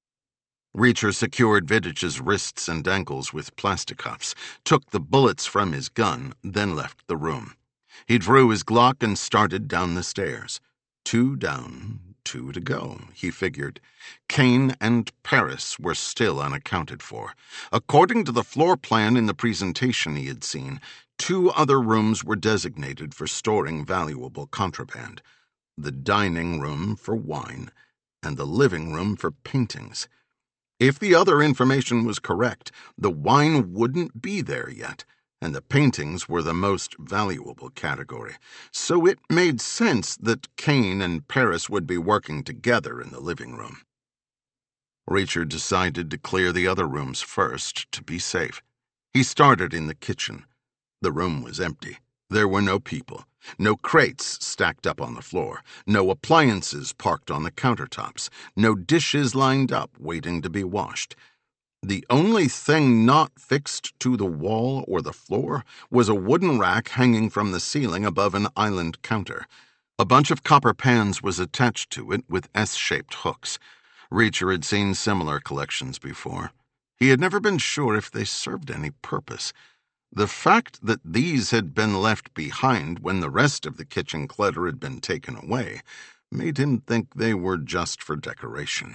Reacher secured Vidich's wrists and ankles with plastic cuffs, took the bullets from his gun, then left the room. He drew his Glock and started down the stairs. 2 down, 2 to go, he figured. Kane and Paris were still unaccounted for. According to the floor plan in the presentation he had seen, 2 other rooms were designated for storing valuable contraband: the dining room for wine and the living room for paintings. If the other information was correct, the wine wouldn't be there yet, and the paintings were the most valuable category, so it made sense that Kane and Paris would be working together in the living room. Reacher decided to clear the other rooms first to be safe. He started in the kitchen. The room was empty. There were no people, no crates stacked up on the floor, no appliances parked on the countertops, no dishes lined up waiting to be washed. The only thing not fixed to the wall or the floor was a wooden rack hanging from the ceiling above an island counter. A bunch of copper pans was attached to it with S-shaped hooks. Reacher had seen similar collections before. He had never been sure if they served any purpose. The fact that these had been left behind when the rest of the kitchen clutter had been taken away made him think they were just for decoration.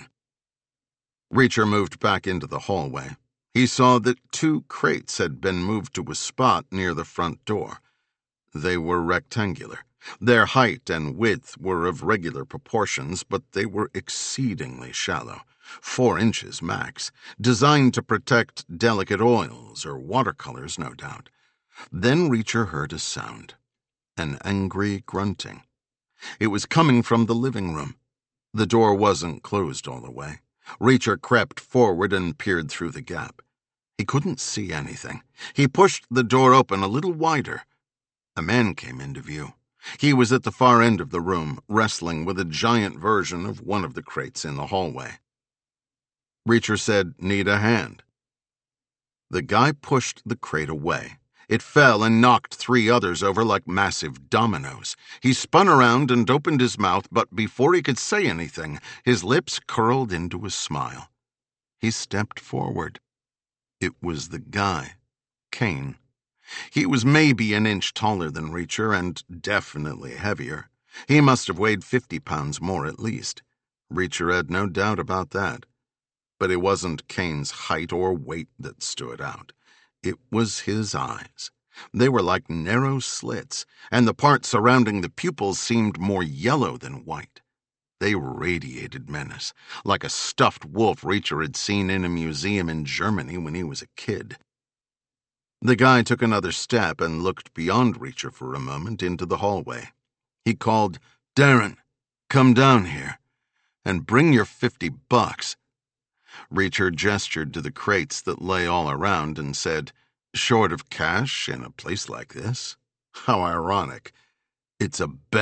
Reacher moved back into the hallway. He saw that 2 crates had been moved to a spot near the front door. They were rectangular. Their height and width were of regular proportions, but they were exceedingly shallow, 4 inches max, designed to protect delicate oils or watercolors, no doubt. Then Reacher heard a sound, an angry grunting. It was coming from the living room. The door wasn't closed all the way. Reacher crept forward and peered through the gap. He couldn't see anything. He pushed the door open a little wider. A man came into view. He was at the far end of the room, wrestling with a giant version of one of the crates in the hallway. Reacher said, "Need a hand?" The guy pushed the crate away. It fell and knocked 3 others over like massive dominoes. He spun around and opened his mouth, but before he could say anything, his lips curled into a smile. He stepped forward. It was the guy, Kane. He was maybe an inch taller than Reacher and definitely heavier. He must have weighed 50 pounds more at least. Reacher had no doubt about that. But it wasn't Kane's height or weight that stood out. It was his eyes. They were like narrow slits, and the part surrounding the pupils seemed more yellow than white. They radiated menace, like a stuffed wolf Reacher had seen in a museum in Germany when he was a kid. The guy took another step and looked beyond Reacher for a moment into the hallway. He called, "Darren, come down here, and bring your $50. Reacher gestured to the crates that lay all around and said, "Short of cash in a place like this? How ironic. It's a bet."